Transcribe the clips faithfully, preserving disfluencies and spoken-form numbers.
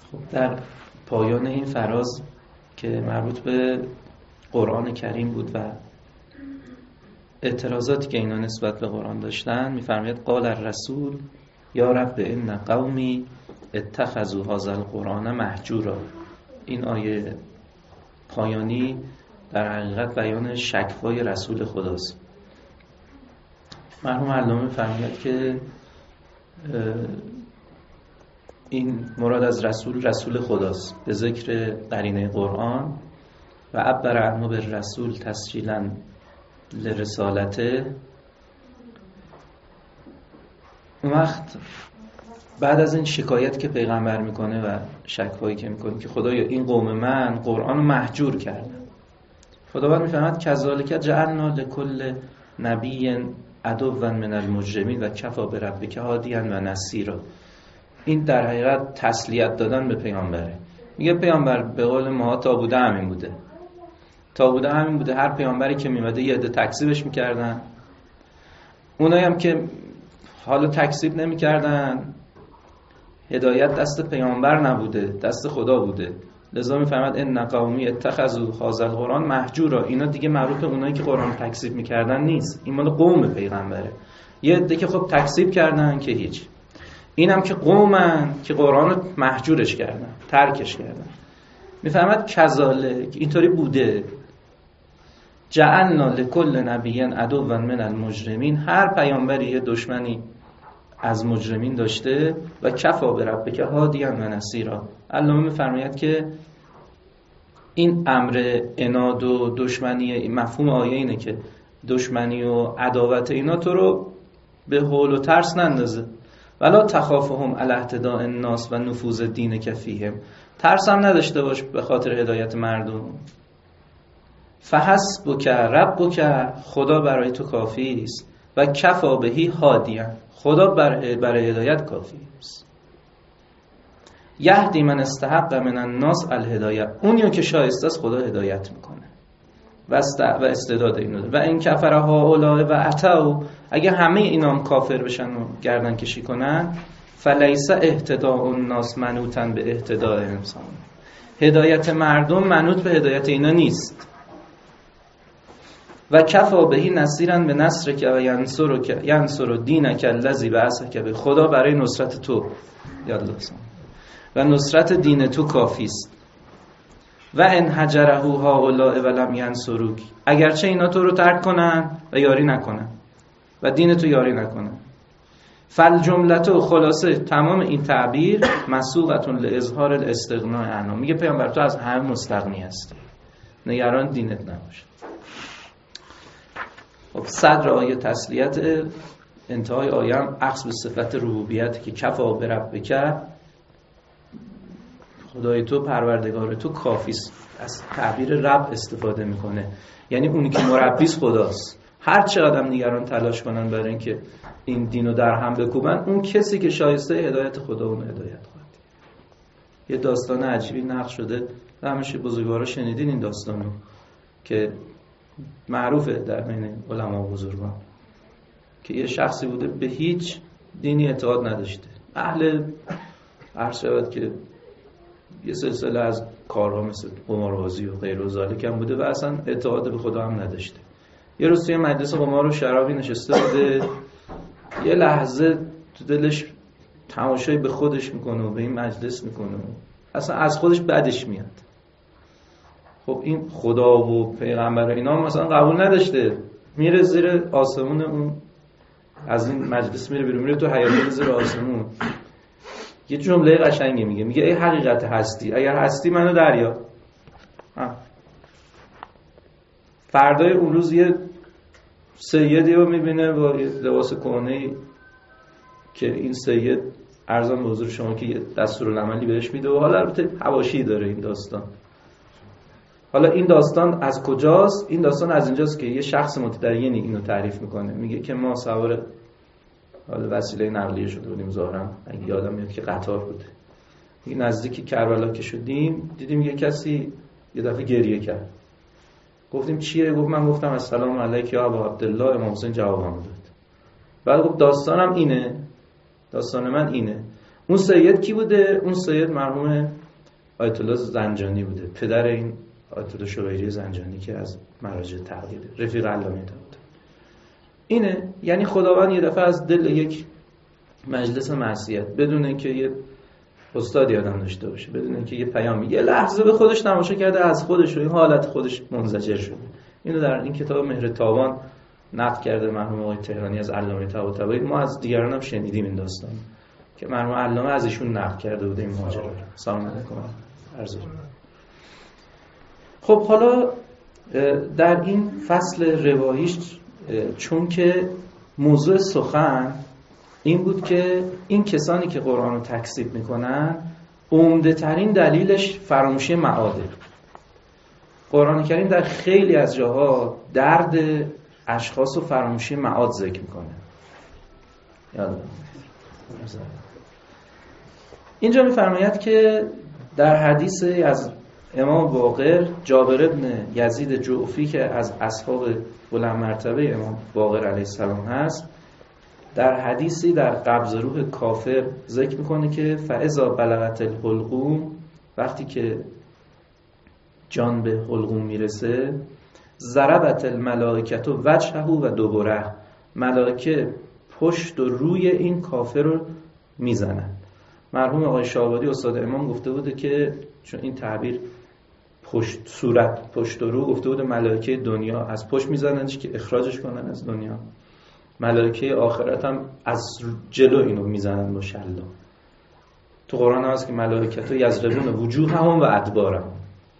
خب در پایان این فراز که مربوط به قرآن کریم بود و اعتراضاتی که اینا نسبت به قرآن داشتن میفرماید قال الرسول یا رب ان قومی اتخذوا هذا القرآن مهجورا. این آیه پایانی در حقیقت بیان شکوای رسول خداست. مرحوم علامه میفرماید که این مراد از رسول رسول خداست به ذکر قرینه قرآن و عبر عنه بالرسول تسجیلا لرسالته. اون وقت بعد از این شکایت که پیغمبر میکنه و شکوایی که میکنه که خدایا این قوم من قرآن رو مهجور کردن، خداوند میفهمد کذالک جعلنا لکل نبی عدوا من المجرمین و کفی بربک هادیا و نصیرا. این در حقیقت تسلیت دادن به پیامبره. میگه پیامبر به قول ما تا بوده همین بوده تا بوده همین بوده هر پیامبری که میمده یه عده تکذیبش میکردن، اونایی هم که حالا تکذیب نمیکردن هدایت دست پیامبر نبوده، دست خدا بوده. لذا میفهمد ان قومی اتخذوا هذا القرآن مهجورا. اینا دیگه مربوط به اونایی که قرآن تکذیب میکردن نیست، این مال قوم پیغمبره. یه عده که خب تکذیب کردن که هیچ، اینم که قومن که قرآن رو مهجورش کردن، ترکش کردن. میفهمد کذالک اینطوری بوده جعلنا لکل نبی عدوا من المجرمین. هر پیامبری یه دشمنی از مجرمین داشته و کفا بربک هادیا و نصیرا. علامه میفرماید که این امر عناد و دشمنی، مفهوم آیه اینه که دشمنی و عداوت اینا تو رو به هول و ترس نندازه. ولا تخافهم علی اهتداء الناس و نفوذ دینک فیهم. ترس هم نداشته باش به خاطر هدایت مردم. فحسبک ربک، خدا برای تو کافی است. و کفا بهی هادیا، خدا برای برای هدایت کافی است. یهدی من استحق من الناس الهدایه، اونیو که شایسته است خدا هدایت میکنه و است و استعداد اینو داره. و این کفر هؤلاء و اتوا، اگه همه اینا هم کافر بشن و گردن کشی کنن، فلیس اهتداء الناس منوطا به اهتداء انسان. هدایت مردم منوط به هدایت اینا نیست. و کفا بهی نصیرا به نصر که و ینصر که ینصر دینک الذی بعثک به، خدا برای نصرت تو یاد و نصرت دین تو کافی است. و ان هجره هؤلاء ولم ینصروک، اگرچه اینا تو رو ترک کنن و یاری نکنن و دین تو یاری نکنن. فالجملة، خلاصه تمام این تعبیر مسوقة لاظهار الاستغناء عنه. میگه پیامبر تو از همه مستغنی هستی، نگران دینت نباش. خب صدر آیه تسلیت، انتهای آیه هم اخذ به صفت ربوبیت که کفا بربک، خدای تو پروردگار تو کافیست. از تعبیر رب استفاده میکنه، یعنی اونی که مربیست خداست. هر چقدر نگران تلاش کنن برای اینکه این دینو در هم بکوبن، اون کسی که شایسته هدایت خدا اون هدایت خواهد. یه داستان عجیبی نقل شده، همیشه بزرگوارا شنیدین این داستانو که معروفه در بین علما و بزرگان، که یه شخصی بوده به هیچ دینی اعتقاد نداشته، اهل عرض شود که یه سلسله از کارها مثل قماربازی و غیر و ذالک هم بوده و اصلا اعتقاد به خدا هم نداشته. یه روز توی مجلس قمار و شرابی نشسته بوده، یه لحظه تو دلش تماشای به خودش میکنه و به این مجلس میکنه و اصلا از خودش بدش میاد. خب این خدا و پیغمبر اینا مثلا قبول نداشته، میره زیر آسمون اون، از این مجلس میره بیرون، میره تو حیاط زیر آسمون. یه جمله قشنگی میگه، میگه ای حقیقت هستی، اگر هستی منو دریا. فردای اون روز یه سیدی رو میبینه با یه لباس کهنه‌ای که این سید عرضم به حضور شما که یه دستورالعملی بهش میده و حالا البته حواشی داره این داستان. حالا این داستان از کجاست؟ این داستان از اینجاست که یه شخص متدینی اینو تعریف میکنه، میگه که ما سوار حالا وسیله نقلیه شده بودیم ظاهرا، اگه یادم میاد که قطار بوده، این نزدیکی کربلا که شدیم دیدیم یه کسی یه دفعه گریه کرد. گفتیم چیه؟ گفت من گفتم السلام علیک یا ابا عبدالله. امام حسین جوابم داد. بعد گفت داستانم اینه، داستان من اینه. اون سید کی بوده؟ اون سید مرحوم آیت الله زنجانی بوده، پدر این آیت الله شویری زنجانی که از مراجع تقلیده، رفیق علامه طباطبایی. اینه، یعنی خداوند یه دفعه از دل یک مجلس معصیت بدون اینکه یه استادی آدم داشته باشه، بدون اینکه یه پیامی، یه لحظه به خودش تماشا کرده، از خودش و این حالت خودش منزجر شده. اینو در این کتاب مهر تابان نقل کرده مرحوم آقای تهرانی از علامه طباطبایی. ما از دیگران هم شنیدیم این داستان که مرحوم علامه از ایشون نقل کرده بوده این ماجرا رو. سلام علیکم. عرض خب حالا در این فصل رواییش، چون که موضوع سخن این بود که این کسانی که قرآن رو تکذیب میکنن عمده ترین دلیلش فراموشی معاده. قرآن کریم در خیلی از جاها درد اشخاص و فراموشی معاد ذکر میکنه. یادم اینجا میفرماید که در حدیث از امام باقر، جابر ابن یزید جعفی که از اصحاب بلند مرتبه امام باقر علیه السلام هست، در حدیثی در قبض روح کافر ذکر میکنه که فاذا بلغت الحلقوم، وقتی که جان به حلقوم میرسه، ضربت الملائکه وجهه و دبره، ملائکه پشت و روی این کافر رو میزنن. مرحوم آقای شاهابادی استاد امام گفته بوده که چون این تعبیر پشت صورت پشت و رو، گفته بوده ملائکه دنیا از پشت میزننش که اخراجش کنن از دنیا، ملائکه آخرت هم از جلو اینو میزنن با شلا. تو قرآن هست که ملائکه یضربون وجوههم و ادبارهم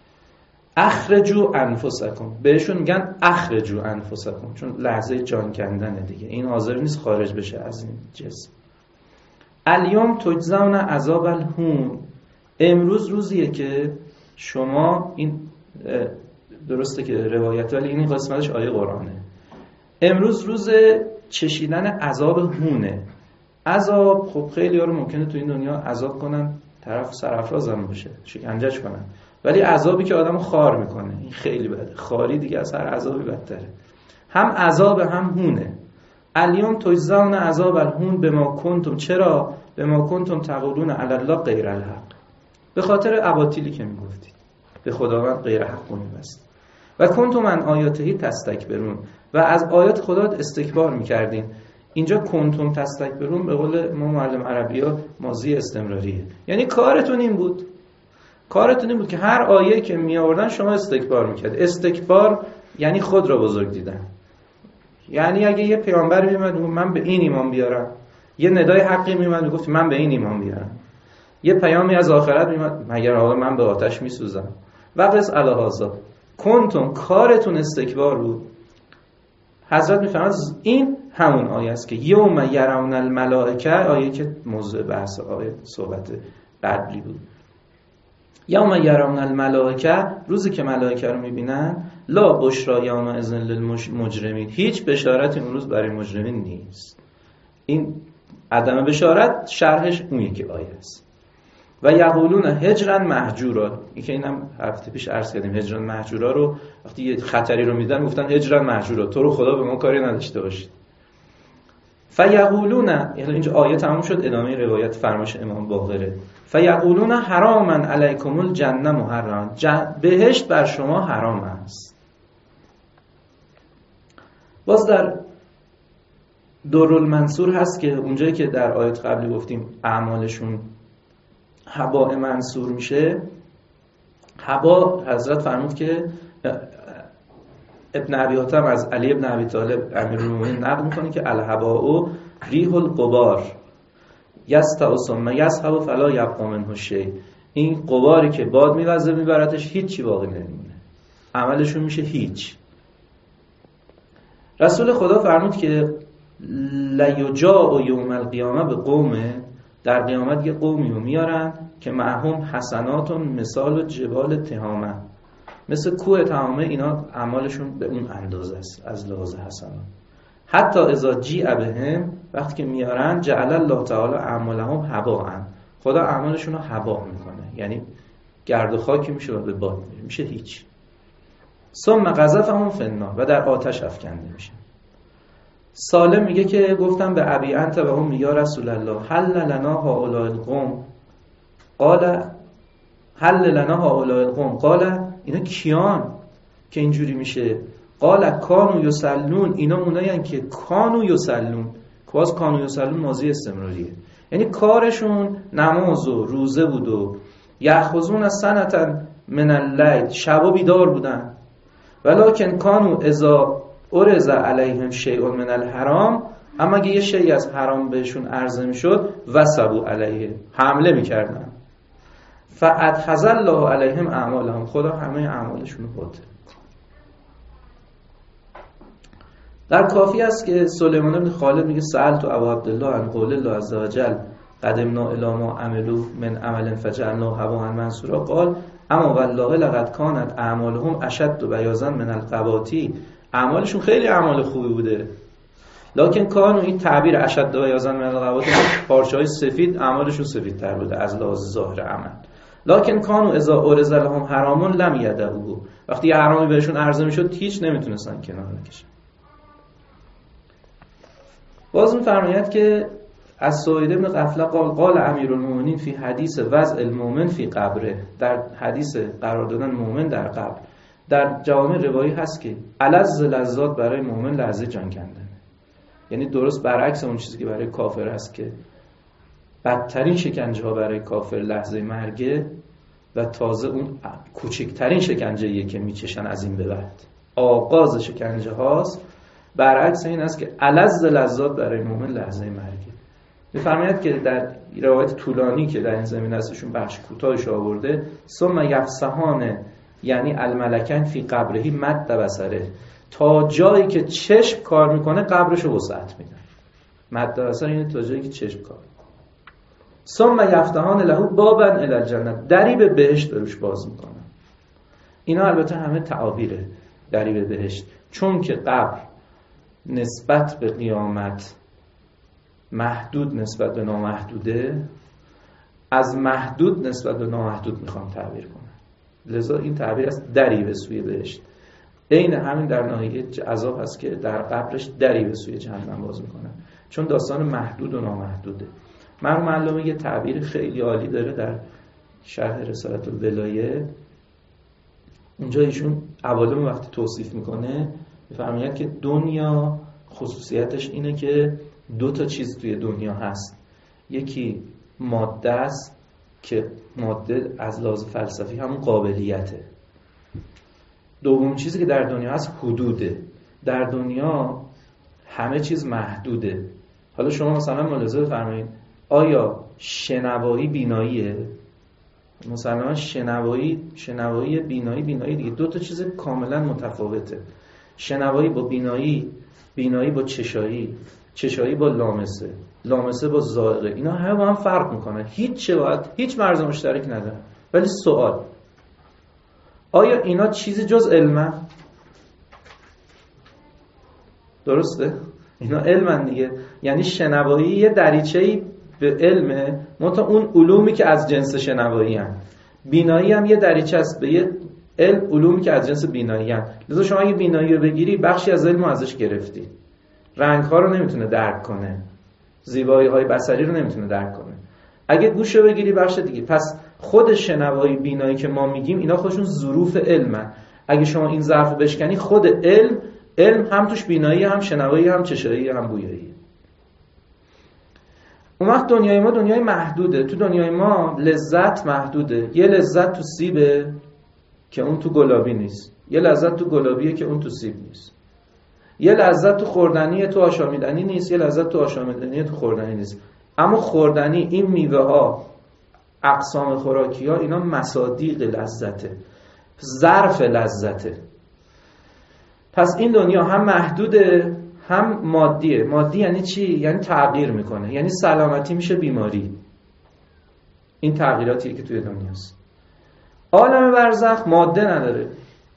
اخرجوا انفسکم، بهشون میگن اخرجوا انفسکم، چون لحظه جان کندنه دیگه، این حاضر نیست خارج بشه از این جسم. الیوم تجزون عذاب الهون، امروز روزیه که شما، این درسته که روایت، ولی این قسمتش آیه قرآنه، امروز روز چشیدن عذاب هونه. عذاب خب خیلی ها رو ممکنه تو این دنیا عذاب کنن، طرف سرافراز هم بشه، شکنجهش کنن، ولی عذابی که آدمو خار میکنه این خیلی بده. خاری دیگه از هر عذابی بدتره. هم عذاب هم هونه. الیوم تجزون عذاب الهون بما کنتم، چرا؟ بما کنتم تقولون علی الله غیر الحق، به خاطر اباطیلی که میگفتید، به خداوند غیر حق میبست. و کنتم عن آیاته تستکبرون، و از آیات خدا استکبار میکردین. اینجا کنتم تستکبرون به قول ما معلم عربی‌ها ماضی استمراریه، یعنی کارتون این بود، کارتون این بود که هر آیه که می آوردن شما استکبار میکرد. استکبار یعنی خود را بزرگ دیدن. یعنی اگه یه پیامبر میومد میگفت من به این ایمان بیارم، یه ندای حقی میومد میگفت من به این ایمان بیارم، یه پیامی از آخرت میومد مگر آقا من به آتش میسوزم، و قص الهازا کنتم، کارتون استکبار بود. حضرت میفرماد این همون آیه است که یوم یرون الملائکه، آیه که موضوع بحث آیه صحبت قبلی بود. یوم یرون الملائکه، روزی که ملائکه رو میبینن، لا بشرا یوم اذن للمجرمین، هیچ بشارتی اون روز برای مجرمین نیست. این عدم بشارت شرحش اون یکی آیه است. و یقولون هجرا مهجورا، این که اینم هفته پیش عرض کردیم، هجرا مهجورا رو وقتی یه خطری رو میدن گفتن هجرا مهجورا، تو رو خدا به ما کاری نداشته باشید. فیقولون، یعنی اینجا آیه تموم شد، ادامه روایت فرمایش امام باقره. فیقولون حراما علیکم الجنه محرما، بهشت بر شما حرام است. باز در درالمنصور هست که اونجایی که در آیات قبلی گفتیم اعمالشون هباء منصور میشه، هبا حضرت فرمود که ابن ابی حاتم از علی ابن ابی طالب امیرالمومنین نقل میکنه که الهباء ریح الغبار یستع ثم یذهب فلا یبقى منه شیء، این غباری که باد میوزه میبرتش هیچی باقی نمیمونه، عملشون میشه هیچ. رسول خدا فرمود که لیجاء یوم القیامه به قومه، در قیامت یه قومی رو میارن که معهم حسناتون مثال جبال تهامه، مثل کوه تهامه، اینا اعمالشون به اون اندازه است از لحاظ حسنات. حتی اذا جیء بهم، وقتی که میارن، جعل الله تعالی اعمالهم هباء، خدا اعمالشون رو هباء میکنه، یعنی گرد و خاکی میشه و به باد میشه هیچ. ثم قذفهم فی النار، و در آتش افکنده میشه. سالم میگه که گفتم به ابی انت و هم یا رسول الله هل لنا هؤلاء القوم قال هل لنا هؤلاء القوم قال اینا کیان که اینجوری میشه؟ قال کانوا یصلون، اینا اونایین که کانوا یصلون. باز کانوا یصلون ماضی استمراریه، یعنی کارشون نماز و روزه بود و یأخذون از سنتا من اللیل، شبا بیدار بودن. ولکن کانوا اذا ارز علیهم شیء من الحرام، اما اگه یه شیء از حرام بهشون عرضه میشد وثبوا علیه، حمله میکردن. فادخذ الله علیهم اعمالهم، خدا همه اعمالشون رو باطل. در کافی است که سلیمان بن خالد میگه سألت ابا عبدالله عن قول الله عز وجل قدمنا الی ما عملوا من عمل فجعلناه هباء منثورا قال اما والله لقد كانت اعمالهم اشد بیاضا من القباطی، اعمالشون خیلی اعمال خوبی بوده، لکن کانوا، این تعبیر اشد بیاضا من القباطی، پارچه‌های سفید اعمالشون سفیدتر بوده از لحاظ ظاهر عمل. لکن کانوا اذا ارز لهم حرام لم یدعوه، وقتی حرامی بهشون عرضه میشد هیچ نمیتونستن کنار بکشن. باز می‌فرماید که از سعید بن غفله قال قال امیرالمومنین فی حدیث وضع المؤمن فی قبره، در حدیث قرار دادن مؤمن در قبر، در جوامع روایی هست که الذ لذات برای مؤمن لحظه جان کندن، یعنی درست برعکس اون چیزی که برای کافر هست که بدترین شکنجه ها برای کافر لحظه مرگه و تازه اون کوچکترین شکنجه‌ایه که میچشن از این به بعد، آغاز شکنجه هاست. برعکس این است که الذ لذات برای مؤمن لحظه مرگه. می‌فرماید که در روایت طولانی که در این زمینه ازشون بخش کوتاهش آورده، ثم یفسحان یعنی الملکن فی قبرهی مد بصره، تا جایی که چشم کار میکنه قبرشو وسعت میدن. مد بصره یعنی تا جایی که چشم کار میکنه. ثم یفتحان له بابا الی الجنه، دری به بهشت بروش باز میکنن. اینا البته همه تعابیره، دری به بهشت، چون که قبر نسبت به قیامت محدود نسبت به نامحدوده، از محدود نسبت به نامحدود میخوام تعبیر کنم، لذا این تعبیر است دری به سوی بهشت. عین همین در ناحیه عذاب هست که در قبرش دری به سوی جهنم باز میکنن، چون داستان محدود و نامحدوده. مرحوم علامه یه تعبیر خیلی عالی داره در شرح رسالة الولایه، اونجا ایشون اوالم وقتی توصیف میکنه میفرماید که دنیا خصوصیتش اینه که دو تا چیز توی دنیا هست، یکی ماده است که ماده از لحاظ فلسفی همون قابلیته، دوم چیزی که در دنیا هست حدوده. در دنیا همه چیز محدوده. حالا شما مثلا ملاحظه بفرمایید آیا شنوایی بیناییه؟ مثلا شنوایی شنوایی بینایی بینایی دیگه دو تا چیز کاملا متفاوته. شنوایی با بینایی، بینایی با چشایی، چشایی با لامسه، لامسه با ذائقه، اینا همه با هم فرق میکنه، هیچ چه باید هیچ مرز مشترک نداره. ولی سوال، آیا اینا چیزی جز علمه؟ درسته؟ اینا علمن دیگه، یعنی شنوایی یه دریچه‌ای به علمه، منتها اون علومی که از جنس شنوایی هن. بینایی هم یه دریچه است به یه علم، علومی که از جنس بینایی هن. لذا شما اگه بینایی رو بگیری بخشی از علم رو ازش گرفتی، رنگ ها رو نمیتونه درک کنه، زیبایی های بصری رو نمیتونه درک کنه. اگه گوش رو بگیری بخش دیگه. پس خود شنوایی بینایی که ما میگیم اینا خودشون ظروف علمن. اگه شما این ظرف رو بشکنی، خود علم علم هم توش بینایی، هم شنوایی، هم چشایی، هم بویایی. اون وقت دنیای ما دنیای محدوده. تو دنیای ما لذت محدوده. یه لذت تو سیبه که اون تو گلابی نیست، یه لذت تو گلابیه که اون تو سیب نیست، یه لذت تو خوردنیه تو آشامیدنی نیست، یه لذت تو آشامیدنیه تو خوردنی نیست. اما خوردنی، این میوه ها، اقسام خوراکی ها، اینا مصادیق لذته، ظرف لذته. پس این دنیا هم محدوده هم مادیه. مادی یعنی چی؟ یعنی تغییر میکنه، یعنی سلامتی میشه بیماری. این تغییراتیه که توی دنیاست. عالم برزخ ماده نداره،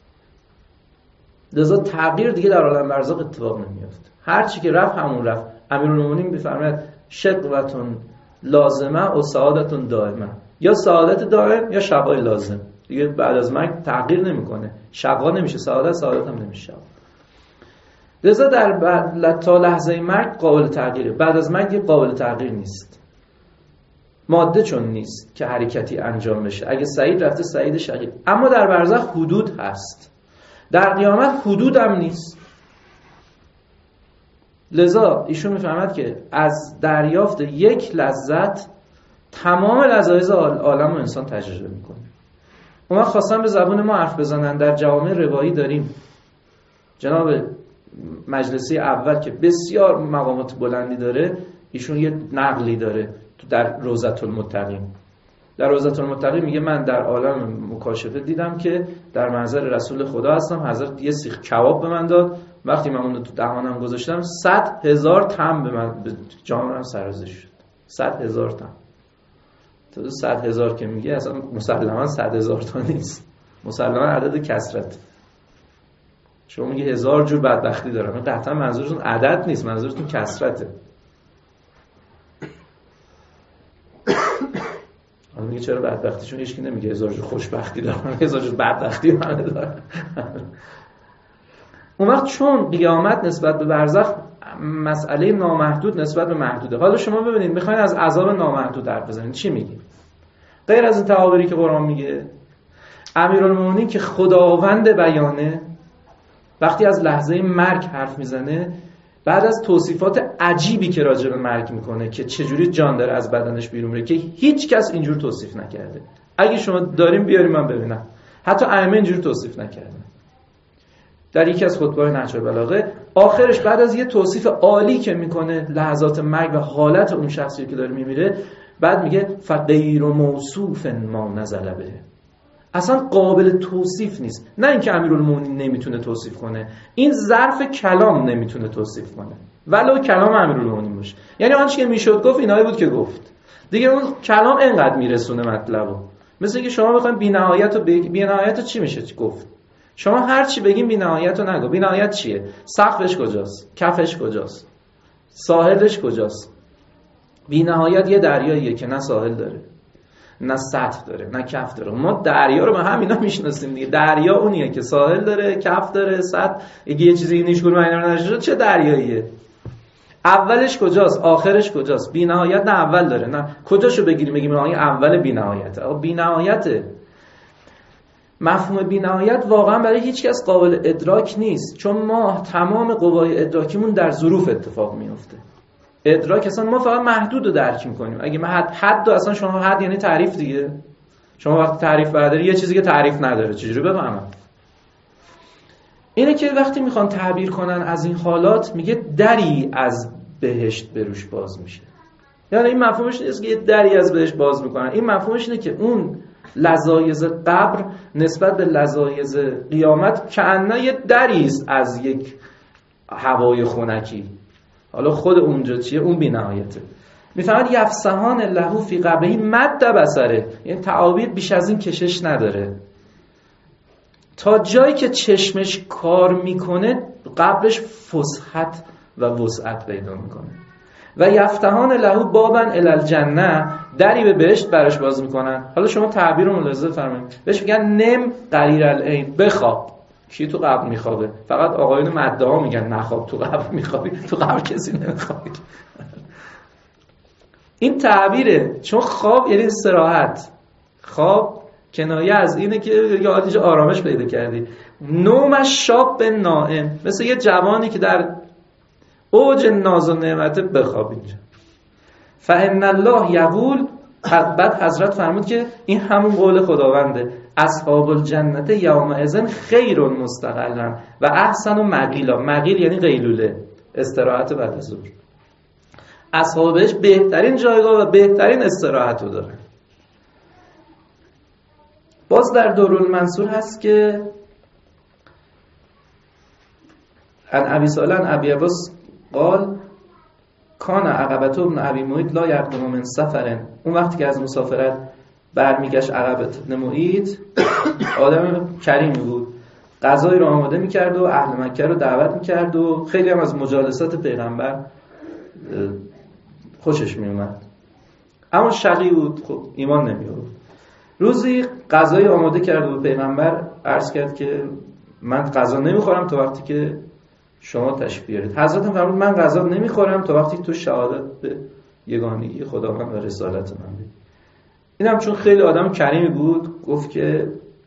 لذا تغییر دیگه در عالم برزخ اتفاق نمیافته. هر چی که رفت همون رفت. امیرالمومنین میفرماید شقوتون لازمه و سعادتون دائمه، یا سعادت دائم یا شقای لازم. دیگه بعد از مرگ تغییر نمیکنه، شقا نمیشه سعادت، سعادت هم نمیشه شقا. لذا در بعد تا لحظه مرگ قابل تغییره، بعد از مرگ قابل تغییر نیست. ماده چون نیست که حرکتی انجام بشه، اگه سعید رفته سعید شقی. اما در برزخ حدود هست، در قیامت حدود هم نیست. لذا ایشون میفهمد که از دریافت یک لذت تمام لذایز عالم و انسان تجربه میکنه. اونا خواستن به زبون ما حرف بزنن. در جوامع روایی داریم جناب مجلسی اول که بسیار مقامات بلندی داره، ایشون یه نقلی داره در روضة المتقین. در روضة المتقین میگه من در عالم مکاشفه دیدم که در محضر رسول خدا هستم، حضرت یه سیخ کباب به من داد، وقتی من اون رو تو دهانم گذاشتم صد هزار تن به من به جانم سرازیر شد. صد هزار تن. تو صد هزار که میگه اصلا مسلما صد هزار تا نیست، مسلما عدد کثرت. شما میگه هزار جور بدبختی دارم، قطعا منظورتون عدد نیست، منظورتون کثرته. حالا میگه چرا بدبختی؟ چون هیچکی نمیگه هزار جور خوشبختی دارم، هزار جور بدبختی من دارم. اون وقت چون قیامت نسبت به برزخ مسئله نامحدود نسبت به محدوده. حالا شما ببینید میخواین از عذاب نامحدود حرف بزنید، چی میگی؟ غیر از این تعابیری که قرآن میگه، امیرالمومنین که خداوند بیانه وقتی از لحظه مرگ حرف میزنه، بعد از توصیفات عجیبی که راجع به مرگ میکنه که چجوری جان داره از بدنش بیرون میره که هیچ کس اینجور توصیف نکرده. اگه شما داریم بیاریم من ببینم، حتی ائمه اینجور توصیف نکردن. در یکی از خطبه‌های نهج البلاغه آخرش بعد از یه توصیف عالی که میکنه لحظات مرگ و حالت اون شخصی که داره میمیره، بعد میگه فغیر موصوف ما نزل به، اصلا قابل توصیف نیست. نه اینکه امیرالمومنین نمیتونه توصیف کنه، این ظرف کلام نمیتونه توصیف کنه ولو کلام امیرالمومنین باشه. یعنی آنچه که میشد گفت اینایی بود که گفت دیگه، اون کلام انقدر میرسونه مطلبو. مثل اینکه شما بخواید بی‌نهایت رو بگید، بی‌نهایت رو چی میشه گفت؟ شما هر چی بگین بی‌نهایت رو نگو. بی‌نهایت چیه؟ سقفش کجاست؟ کفش کجاست؟ ساحلش کجاست؟ بی‌نهایت یه دریاییه که نه ساحل داره، نه سطح داره، نه کف داره. ما دریا رو به همینا میشناسیم دیگه. دریا اونیه که ساحل داره، کف داره، سطح. اگه یه چیزی نیشگون اینا رو نشه چه دریاییه؟ اولش کجاست؟ آخرش کجاست؟ بی‌نهایت نه اول داره نه کجاشو بگیریم بگیم آقا اول بی‌نهایته. آقا بی‌نهایته. مفهوم بی‌نهایت واقعا برای هیچ کس قابل ادراک نیست، چون ما تمام قوای ادراکیمون در ظروف اتفاق میفته. ادراک اصلا ما فقط محدود رو درک میکنیم. اگه ما حد حد اصلا شما حد یعنی تعریف دیگه. شما وقتی تعریف برداری یه چیزی که تعریف نداره چجوری بفهمم؟ اینه که وقتی میخوان تعبیر کنن از این حالات میگه دری از بهشت به روش باز میشه. یعنی این مفهومش نیست که یه دری از بهشت باز میکنن، این مفهومش اینه که اون لذایز قبر نسبت به لذایز قیامت کأنه یه دری است از یک هوای خنکی. حالا خود اونجا چیه؟ اون بی‌نهایته. میفهمد یفسحان له فی قبره مد بصره، یعنی تعابیر بیش از این کشش نداره. تا جایی که چشمش کار میکنه قبرش فسحت و وسعت پیدا میکنه. و یفتحان له بابا الی الجنه، دری به بهشت براش باز میکنن. حالا شما تعبیر رو ملاحظه فرمایید، بهش میگن نم قریر العین، بخواب. کی تو قبر میخوابه؟ فقط آقایون مدعا میگن نخواب تو قبر میخوابی، تو قبر کسی نمیخوابه. این تعبیره، چون خواب یعنی استراحت. خواب کنایه از اینه که یادش آرامش پیدا کردی. نومش شاب نائم، مثل یه جوانی که در اوج ناز و نعمت بخواب اینجا. فإن الله یقول، بعد حضرت فرمود که این همون قول خداونده، اصحاب الجنت یومئذ خیر مستقلا و احسن و مقیلا. مقیل یعنی قیلوله، استراحت بعد از ظهر. اصحابش بهترین جایگاه و بهترین استراحت رو داره. باز در دورالمنصور هست که ان ابی صالح ان ابی عباس قال کان عقبة ابن ابی معیط لا یقدم من سفر. اون وقتی که از مسافرت برمیگشت عقبة ابن معیط آدم کریمی بود، غذایی رو آماده میکرد و اهل مکه رو دعوت میکرد و خیلی هم از مجالسات پیغمبر خوشش میومد. اما شقی بود، خب ایمان نمیآورد. روزی غذای آماده کرد و پیغمبر عرض کرد که من غذا نمیخورم تا وقتی که شما تشریف بیارید. حضرت هم فرمود من غذا نمیخورم تا وقتی تو شهادت به یگانگی خداوند و رسالت من بدی. اینم چون خیلی آدم کریمی بود گفت که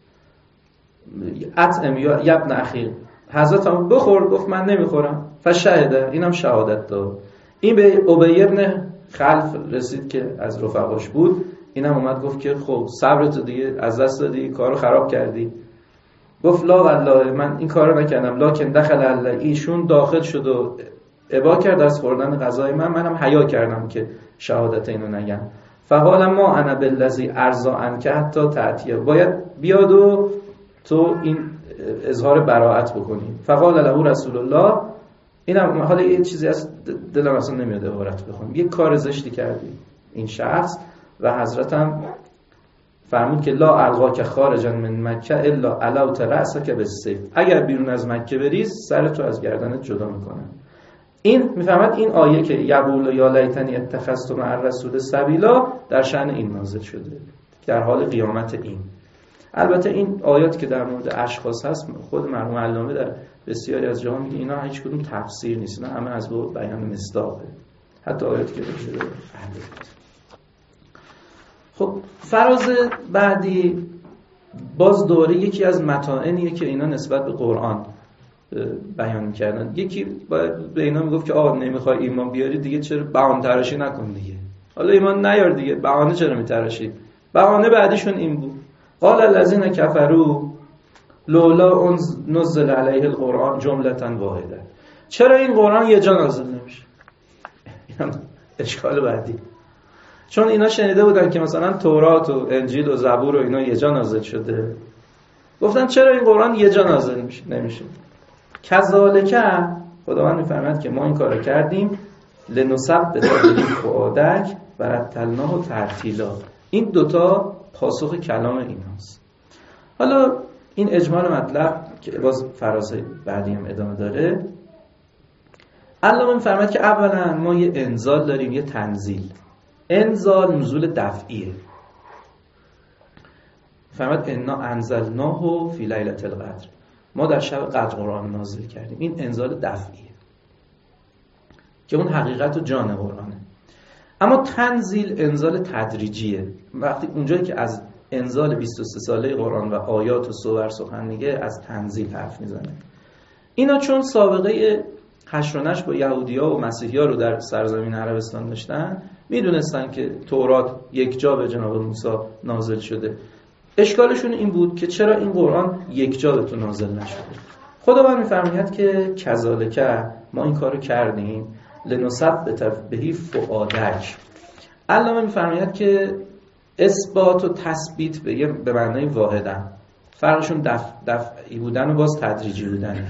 اطعم یا ابن اخی، حضرت هم بخور، گفت من نمیخورم. فشهده، اینم شهادت داد. این به ابی ابن خلف رسید که از رفقاش بود، اینم اومد گفت که خب صبرت دیگه از دست دادی، کارو خراب کردی. گفت لا والله من این کارو نکردم، لکن دخل الله، ایشون داخل شد و ابا کرد از خوردن غذای من، منم حیا کردم که شهادت اینو نگم. فقال ما انا بالذی ارضا عنک حتی تأتیه، باید بیاد و تو این اظهار براءت بکنی. فقال له رسول الله، اینم حالا یه چیزی از دلم اصلا نمیاد عبارت بخونم، یه کار زشتی کردی این شخص، و حضرتم فرمود که لا القاک خارجا من مکه الا علوت رأسک بالسیف، اگر بیرون از مکه بری سرتو از گردنت جدا میکنم. این میفهمد این آیه که یقول یا لیتنی اتخذت مع الرسول سبیلا در شأن این نازل شده، در حال قیامت این. البته این آیات که در مورد اشخاص هست، خود مرحوم علامه در بسیاری از جاها میگه اینا هیچ کدوم تفسیر نیست، نه همه از با بیان مصداقه، حتی آیاتی که شده اهل بیت. خب فراز بعدی باز دوره یکی از متاعنیه که اینا نسبت به قرآن بیان می‌کردن. یکی به اینا میگفت که آقا نمیخوای ایمان بیاری دیگه چرا بهانه تراشی نکن دیگه، حالا ایمان نیار دیگه، بهانه چرا میتراشی؟ بهانه بعدیشون این بود قال الذين كفروا لولا نزل علیه القرآن جملة واحده، چرا این قرآن یه جا نازل نمیشه؟ این اشکال بعدی. چون اینا شنیده بودن که مثلا تورات و انجیل و زبور و اینا یه جا نازل شده، گفتن چرا این قرآن یه جا نازل نمیشه؟ کذالک خداوند میفرماید که ما این کارو کردیم لنثبت به فؤادک و رتلناه ترتیلا. این دوتا پاسخ کلام ایناست. حالا این اجمال مطلب که باز فراز بعدی هم ادامه داره، علامه میفرماید که اولا ما یه انزال داریم، یه تنزیل. انزال نزول دفعیه. فرماید انا انزلناه فی لیلة القدر، ما در شب قدر قرآن نازل کردیم. این انزال دفعیه که اون حقیقت و جان قرآنه. اما تنزیل انزال تدریجیه. وقتی اونجایی که از انزال بیست و سه ساله قرآن و آیات و سور سخن میگه، از تنزیل حرف میزنه. اینا چون سابقه حشر و نشر با یهودی‌ها و مسیحی‌ها رو در سرزمین عربستان داشتن، میدونستن که تورات یک جا به جناب موسی نازل شده. اشکالشون این بود که چرا این قرآن یک جا به تو نازل نشده. خداوند میفرماید که کذالک ما این کارو کردیم لنثبت به فؤادک. علامه میفرماید که اثبات و تثبیت به به معنای واحدن، فرقشون دفع دفعی بودن و باز تدریجی بودن.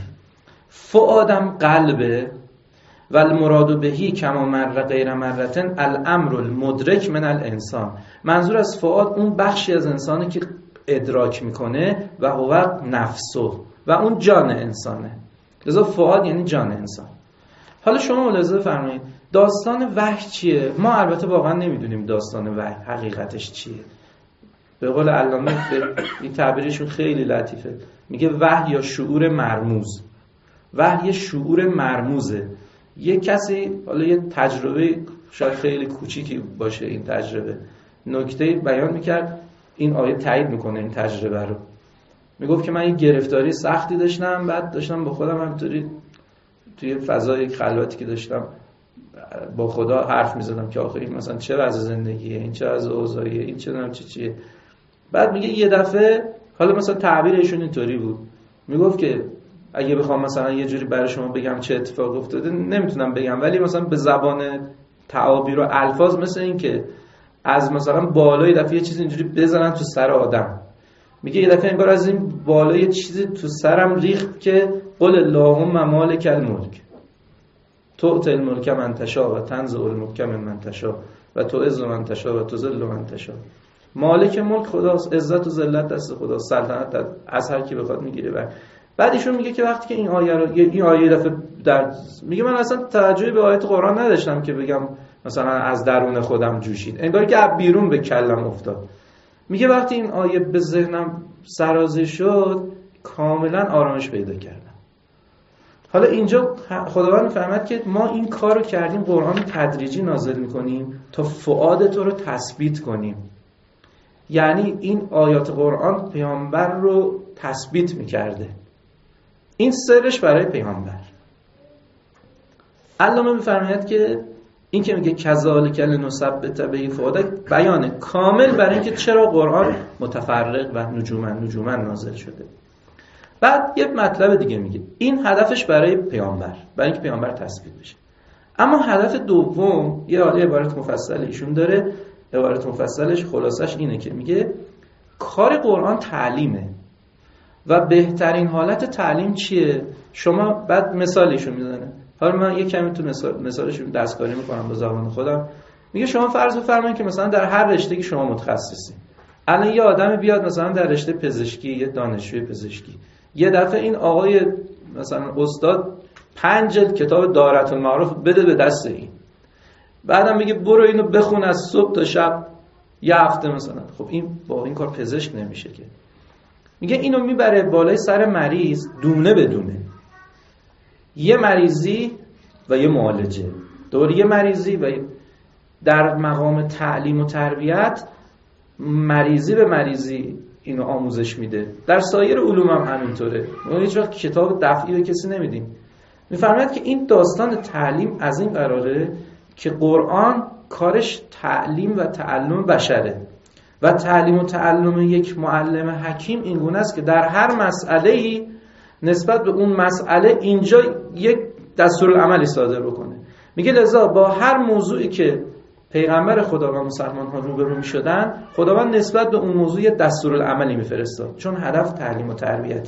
فؤادم قلبه و المراد بهی کما مر غیر مرتن الامر المدرک من الانسان. منظور از فؤاد اون بخشی از انسانه که ادراک میکنه و هو نفسه، و اون جان انسانه. لذا فؤاد یعنی جان انسان. حالا شما ملاحظه فرمایید داستان وحی چیه؟ ما البته واقعا نمیدونیم داستان وحی حقیقتش چیه. به قول علامه این تعبیرشون خیلی لطیفه، میگه وحی یا شعور مرموز. وحی شعور مرموزه. یه کسی حالا یه تجربه شاید خیلی کوچیکی باشه، این تجربه نکته بیان میکرد، این آیه تایید میکنه این تجربه رو. میگفت که من یه گرفتاری سختی داشتم، بعد داشتم با خودم همینطوری توی فضای خلوتی که داشتم با خدا حرف میزدم که آخه این مثلا چه وضع زندگیه، این چه وضع اوضاعیه، این چه نام چی چیه. بعد میگه یه دفعه، حالا مثلا تعبیرشون اینطوری بود، میگفت که اگه بخوام مثلا یه جوری برای شما بگم چه اتفاق افتاده نمیتونم بگم، ولی مثلا به زبان تعابیر و الفاظ مثل این که از مثلا بالای دفعه یه چیز اینجوری بزنن تو سر آدم. میگه یه دفعه انگار از این بالای یه چیزی تو سرم ریخت که قل اللهم مالک الملک تؤتی الملک من تشاء و تنزع الملک من تشاء و تعز من تشاء و تذل من تشاء. مالک ملک خداست، عزت و ذلت دست خداست، سلطنت از هر کی بخواد میگیره. و بعد ایشون میگه که وقتی که این آیه رو این آیه دفعه در میگه من اصلا توجهی به آیات قرآن نداشتم که بگم مثلا از درون خودم جوشید، انگار که از بیرون به کلم افتاد. میگه وقتی این آیه به ذهنم سرازیر شد کاملا آرامش پیدا کردم. حالا اینجا خداوند می‌فرماید که ما این کارو کردیم، قرآن تدریجی نازل می‌کنیم تا فؤاد تو رو تثبیت کنیم. یعنی این آیات قرآن پیامبر رو تثبیت می‌کرده. این سرش برای پیامبر. علامه می‌فرماید که این که میگه کذالک لنثبت به فؤادک بیان کامل برای اینکه چرا قرآن متفرق و نجوما نجوما نازل شده. بعد یه مطلب دیگه میگه این هدفش برای پیامبر، برای اینکه پیامبر تثبیت بشه. اما هدف دوم یه عبارت مفصل ایشون داره. عبارت مفصلش خلاصش اینه که میگه کار قرآن تعلیمه و بهترین حالت تعلیم چیه؟ شما بعد مثالیشو میزنه. حالا من یه کمی تو مثال مثالش دستکاری میکنم با زبان خودم. میگه شما فرض بفرمایید که مثلا در هر رشته که شما متخصصی، الان یه آدمی بیاد مثلا در رشته پزشکی، یه دانشجوی پزشکی، یه دفعه این آقای مثلا استاد پنج جلد کتاب دارت المعارف بده به دست این، بعدم میگه برو اینو بخون از صبح تا شب یه هفته مثلا. خب این با این کار پزشک نمیشه که. میگه اینو میبره بالای سر مریض دونه بدونه، یه مریضی و یه معالجه، دوباره یه مریضی و در مقام تعلیم و تربیت مریضی به مریضی اینو آموزش میده. در سایر علوم هم همینطوره. ما هیچ وقت کتاب دفعی به کسی نمیدیم. میفرماید که این داستان تعلیم از این قراره که قرآن کارش تعلیم و تعلم بشره و تعلیم و تعلم یک معلم حکیم این گونه است که در هر مسئله‌ای نسبت به اون مسئله اینجا یک دستورالعملی صادر بکنه. میگه لذا با هر موضوعی که پیغمبر خدا و مسلمان ها روبرو میشدن، خداوند نسبت به اون موضوع دستورالعملی میفرستاد، چون هدف تعلیم و تربیته.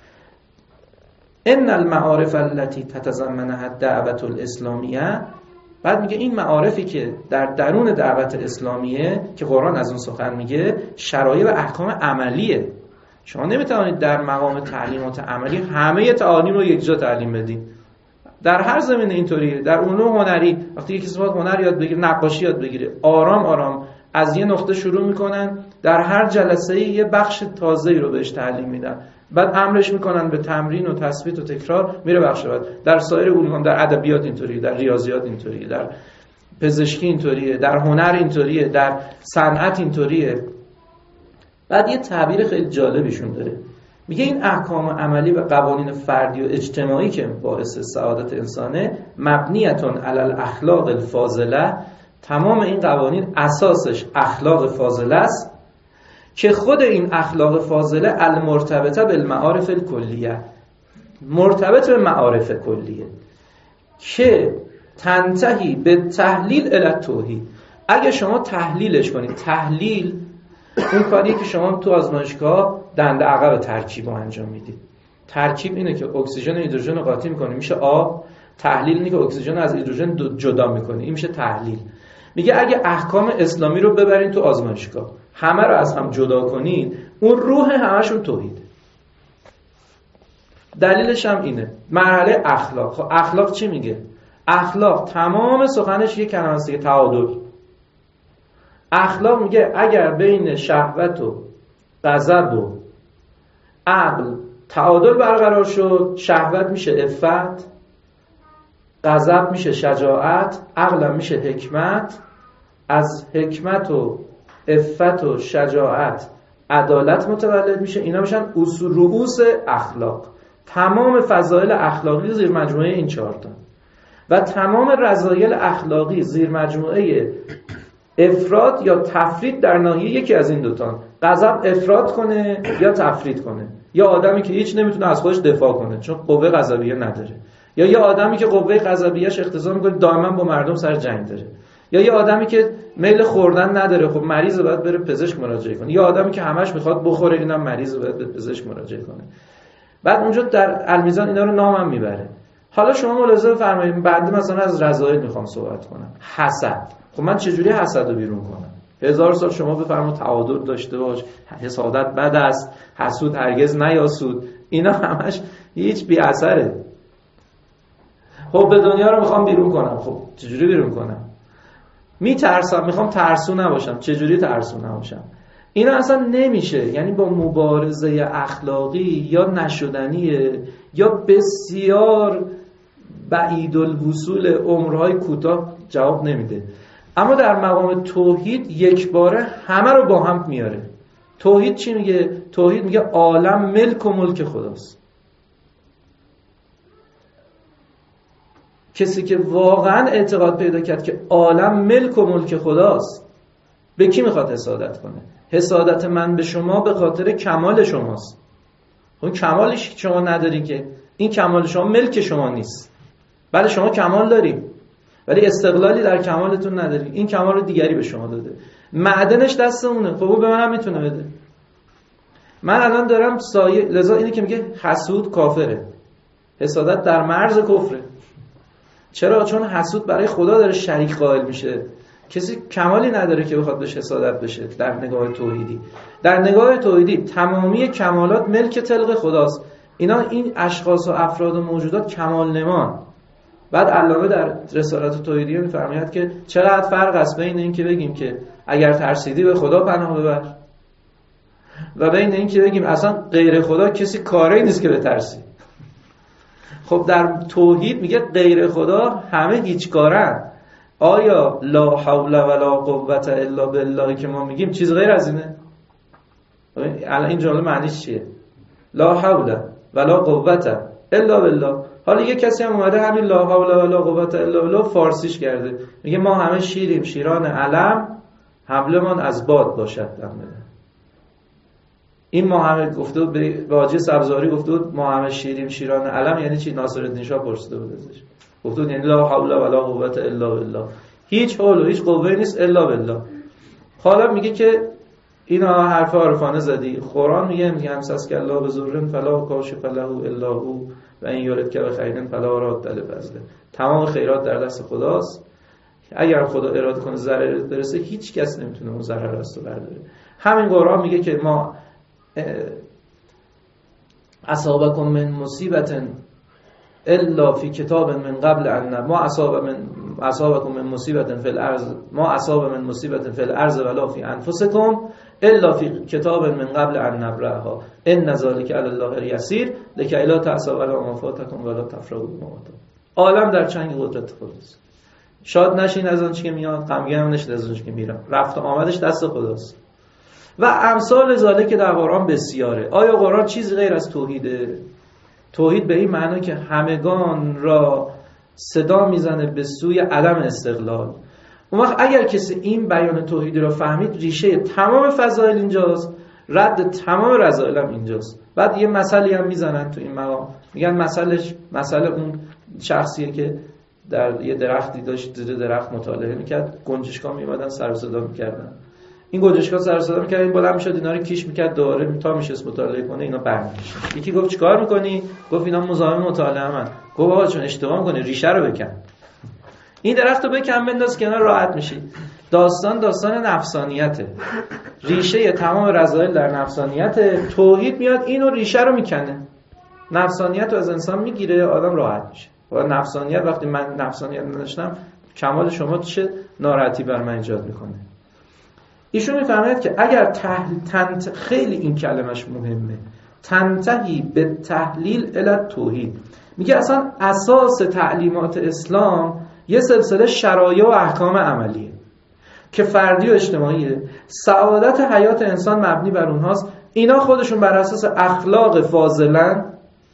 ان المعارف التي تتضمنها الدعوه الاسلامیه، بعد میگه این معارفی که در درون دعوت اسلامیه که قرآن از اون سخن میگه، شرایع و احکام عملیه. شما نمیتوانید در مقام تعلیمات عملی همه تعالیم رو یک جا تعلیم بدید. در هر زمینه اینطوریه. در علوم هنری وقتی یکی صفات هنر یاد بگیره، نقاشی یاد بگیره، آرام آرام از یه نقطه شروع میکنن، در هر جلسه یه بخش تازه‌ای رو بهش تعلیم میدن، بعد امرش میکنن به تمرین و تثبیت و تکرار، میره بخش بعد. در سایر علوم، در ادبیات اینطوریه، در ریاضیات اینطوریه، در پزشکی اینطوریه، در هنر اینطوریه، در صنعت اینطوریه. بعد یه تعبیر خیلی جالبیشون داره. میگه این احکام عملی و قوانین فردی و اجتماعی که باعث سعادت انسانه، مبنیتون علی الاخلاق الفاضله، تمام این قوانین اساسش اخلاق فاضله است که خود این اخلاق فاضله المرتبطه بالمعارف الکلیه، مرتبط به معارف کلیه که تنتهی به تحلیل الی التوحید. اگه شما تحلیلش کنید، تحلیل اون کاریه که شما تو آزمایشگاه دنده عقب ترکیب رو انجام میدید. ترکیب اینه که اکسیژن و هیدروژن رو قاطی میکنه، میشه آب. تحلیل اینه که اکسیژن از هیدروژن جدا میکنه، این میشه تحلیل. میگه اگه احکام اسلامی رو ببرین تو آزمایشگاه، همه رو از هم جدا کنین، اون روح همشون توحیده. دلیلش هم اینه، مرحله اخلاق. خب اخلاق چی میگه؟ اخلاق تمام سخنش یک کلمه است، تعادل. اخلاق میگه اگر بین شهوت و غضب و عقل تعادل برقرار شد، شهوت میشه عفت، غضب میشه شجاعت، عقل میشه حکمت، از حکمت و عفت و شجاعت عدالت متولد میشه. اینا میشن اصول رؤوس اخلاق. تمام فضایل اخلاقی زیر مجموعه این چهار تا و تمام رذایل اخلاقی زیر مجموعه افراد یا تفرید در ناحیه یکی از این دوتان. غضب افراد کنه یا تفرید کنه، یا آدمی که هیچ نمیتونه از خودش دفاع کنه چون قوه غضبیه نداره، یا یه آدمی که قوه غضبیه‌اش اقتضا میکنه دائما با مردم سر جنگ داره، یا یه آدمی که میل خوردن نداره، خب مریضه باید بره پزشک مراجعه کنه، یا آدمی که همش میخواد بخوره، اینم مریضه باید به پزشک مراجعه کنه. بعد اونجا در المیزان اینا رو نامم میبره. حالا شما ملاحظه بفرمایید، بعد مثلا از رذایل میخوام صحبت کنم. حسد. خب من چجوری حسد رو بیرون کنم؟ هزار سال شما بفرمایید تعادل داشته باش، حسادت بد است، حسود هرگز نیاسود، اینا همش هیچ بی اثره. خب به دنیا رو میخوام بیرون کنم، خب چجوری بیرون کنم؟ میترسم، میخوام ترسو نباشم، چجوری ترسو نباشم؟ اینا اصلا نمیشه. یعنی با مبارزه اخلاقی یا نشدنیه یا بسیار بعید الوصول عمرهای کوتاه جواب نمیده. اما در مقام توحید یک باره همه رو با هم میاره. توحید چی میگه؟ توحید میگه عالم ملک و ملک خداست. کسی که واقعا اعتقاد پیدا کرد که عالم ملک و ملک خداست، به کی میخواد حسادت کنه؟ حسادت من به شما به خاطر کمال شماست. اون کمالش شما نداری که، این کمال شما ملک شما نیست. بله شما کمال داری ولی استقلالی در کمالتون نداری. این کمال رو دیگری به شما داده، معدنش دست اونه. خب به منم میتونه بده. من الان دارم سایه، لذا اینی که میگه حسود کافره، حسادت در مرز کفره. چرا؟ چون حسود برای خدا داره شریک قائل میشه. کسی کمالی نداره که بخواد بهش حسادت بشه. در نگاه توحیدی، در نگاه توحیدی تمامی کمالات ملک تلق خداست. اینا، این اشخاص و افراد و موجودات کمال نمان. بعد علامه در رسالت توحیدیه میفرماید که چقدر فرق است بین این که بگیم که اگر ترسیدی به خدا پناه ببر و بین این که بگیم اصلا غیر خدا کسی کاری نیست که بترسی. خب در توحید میگه غیر خدا همه هیچ کارن. آیا لا حول ولا قوت الا بالله که ما میگیم چیز غیر از اینه؟ الان این جمله معنیش چیه؟ لا حول ولا قوت الا بالله. حالا یه کسی هم اومده همین لا حول ولا قوت الا بالله فارسیش کرده، میگه ما همه شیریم شیران علم، حبلمان از باد باشد دم بده. این ما همه گفته بود به حاجی سبزاری گفته بود ما همه شیریم شیران علم یعنی چی؟ ناصرالدین شاه پرسیده بود ازش، گفته بود یعنی لا حول ولا قوت الا بالله، هیچ حول و هیچ قوه نیست الا بالله. حالا میگه که اینا حرف عارفانه زدی. قرآن میگه میگه امسسک الله بزرن فلا کاشف له الا هو و این یردک بخیر فلا راد لفضله. تمام خیرات در دست خداست. اگر خدا اراده کنه ضرر برسه هیچ کس نمیتونه اون ضرر از تو برداره. همین قرآن میگه که ما اصابکم من مصیبت الا فی کتاب من قبل ان ما اصاب من اصابکم من مصیبت فی الارض ما اصاب من مصیبت فی الارض ولا فی انفسکم الا فی کتاب من قبل ان نبرأها ان ذلک علی الله یسیر لکی لا تأسوا علی ما فاتکم ولا تفرحوا بما آتاکم. عالم در چنگ قدرت خداست. شاد نشین از آنچه که میاد، غمگین هم نشین از آنچه که میره. رفت و آمدش دست خداست. و امثال ذالک که در قرآن بسیاره. آیا قرآن چیزی غیر از توحیده؟ توحید به این معنی که همگان را صدا میزنه به سوی عدم استقلال. اون وقت اگر کسی این بیان توحیدی را فهمید، ریشه تمام فضائل اینجاست، رد تمام رذائل هم اینجاست. بعد یه مثلی هم میزنن تو این مقام، میگن مثلش مثل اون شخصیه که در یه درختی داشت، زیر درخت مطالعه میکرد، گنجشکا میومدن سر و صدا میکردن. این گنجشکا سر و صدا میکرد، این بالا میشد اینا رو کیش میکرد دوباره تا میشست مطالعه کنه، اینا برمیگشت. یکی گفت چیکار میکنی؟ گفت اینا مزاحم مطالعه من. گفت آقا چون اشتباه میکنی، ریشه رو بکن، این درختو بکن بنداز کنار، راحت میشی. داستان داستان نفسانیته. ریشه تمام رذائل در نفسانیته. توحید میاد اینو ریشه رو میکنه، نفسانیت رو از انسان میگیره، آدم راحت میشه. و نفسانیت، وقتی من نفسانیت نداشتم، کمال شما چه ناراحتی بر من ایجاد میکنه. ایشون میفهمید که اگر تحلیل تنت... خیلی این کلمش مهمه، تنتهی به تحلیل الی توحید، میگه اصلا اساس تعلیمات اسلام یه سلسله شرایع و احکام عملیه که فردی و اجتماعیه. سعادت حیات انسان مبنی بر اونهاست. اینا خودشون بر اساس اخلاق فاضلن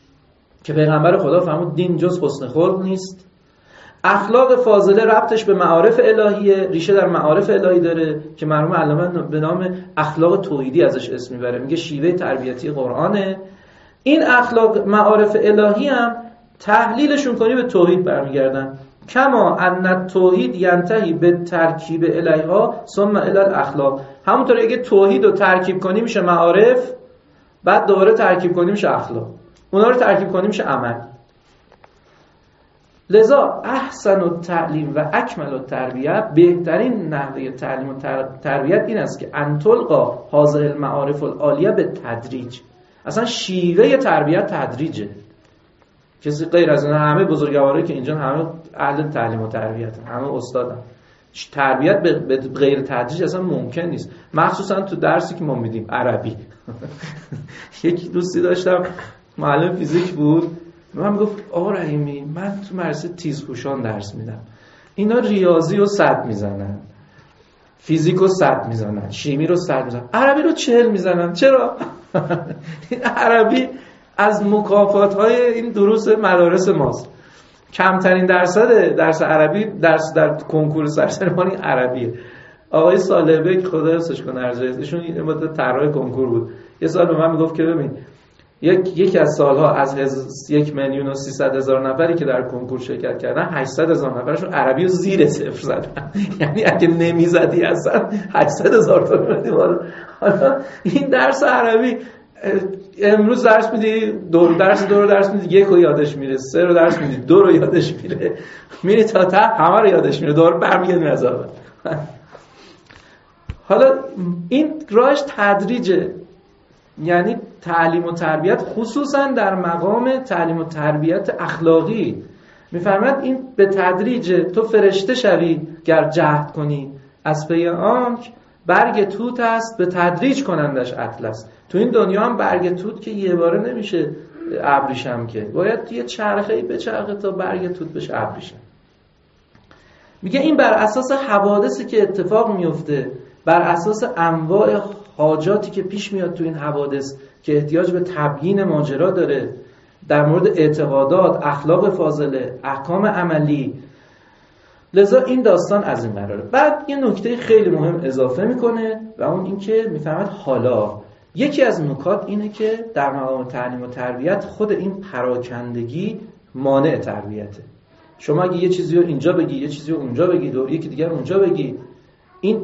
که پیغمبر خدا فرمود دین جز حسن خلق نیست. اخلاق فاضله ربطش به معارف الهیه، ریشه در معارف الهی داره که مرحوم علامه به نام اخلاق توحیدی ازش اسم میبره، میگه شیوه تربیتی قرآنه. این اخلاق معارف الهی هم تحلیلشون کنی به توحید برمیگردن. کما ان توحید ینتهی به ترکیب الیها ثم الی الاخلاق. همونطور اگه توحید رو ترکیب کنی میشه معارف، بعد دوباره ترکیب کنی میشه اخلاق، اونا رو ترکیب کنی میشه عمل. لذا احسن التعلیم و اکمل التربیه، بهترین نحوه تعلیم و تربیت این است که انطلقا هذه المعارف العالیه به تدریج. اصلا شیوه تربیت تدریجه. کسی غیر از اینا همه بزرگوارایی که اینجا همه اهل تعلیم و تربیت، همه استادن. تربیت به غیر تدریج اصلا ممکن نیست، مخصوصا تو درسی که ما میدیم عربی. یکی دوستی داشتم معلم فیزیک بود، من گفت آقا رحیمی من تو مدرسه تیزهوشان درس میدم، اینا ریاضی رو صد میزنن، فیزیک رو صد میزنن، شیمی رو صد میزنن، عربی رو چهل میزنن. چرا؟ این عربی از مکافات های این دروس مدارس ماست. کمترین درصد درس عربی درس در کنکور سرسرمانی عربیه. آقای صالح بک خدا حفظش کنه ارجایش، ایشون این مدت طراح کنکور بود، یه سال به من میگفت که ببین یک یکی از سالها از هز... یک میلیون و سیصد هزار نفری که در کنکور شرکت کردن هشتصد هزار نفرشون عربی رو زیر صفر زدن. یعنی اگه نمیزدی اصلا هشتصد هزار تا میدی. حالا این درس عربی امروز درس میدی، دور درس دو رو درس میدی، یک رو یادش میره، سه رو درس میدی، دو رو یادش میره، میری تا ته همه رو یادش میره، دور برمیگردی از اول. حالا این راهش تدریجه، یعنی تعلیم و تربیت خصوصا در مقام تعلیم و تربیت اخلاقی میفرماد این به تدریج تو فرشته شوی گر جهد کنی، از پی آنک برگ توت است به تدریج کنندش اطلس. تو این دنیا هم برگ توت که یه باره نمیشه ابریشم، که باید یه چرخه‌ای بچرخه تا برگ توت بشه ابریشم. میگه این بر اساس حوادثی که اتفاق میفته، بر اساس انواع حاجاتی که پیش میاد تو این حوادث که احتیاج به تبیین ماجرا داره، در مورد اعتقادات، اخلاق فاضله، احکام عملی. لذا این داستان از این قراره. بعد یه نکته خیلی مهم اضافه میکنه و اون این که میفهمد حالا یکی از نکات اینه که در مقام تعلیم و تربیت خود این پراکندگی مانع تربیته. شما اگه یه چیزی رو اینجا بگی، یه چیزی رو اونجا بگی، دور یکی دیگر اونجا بگی، این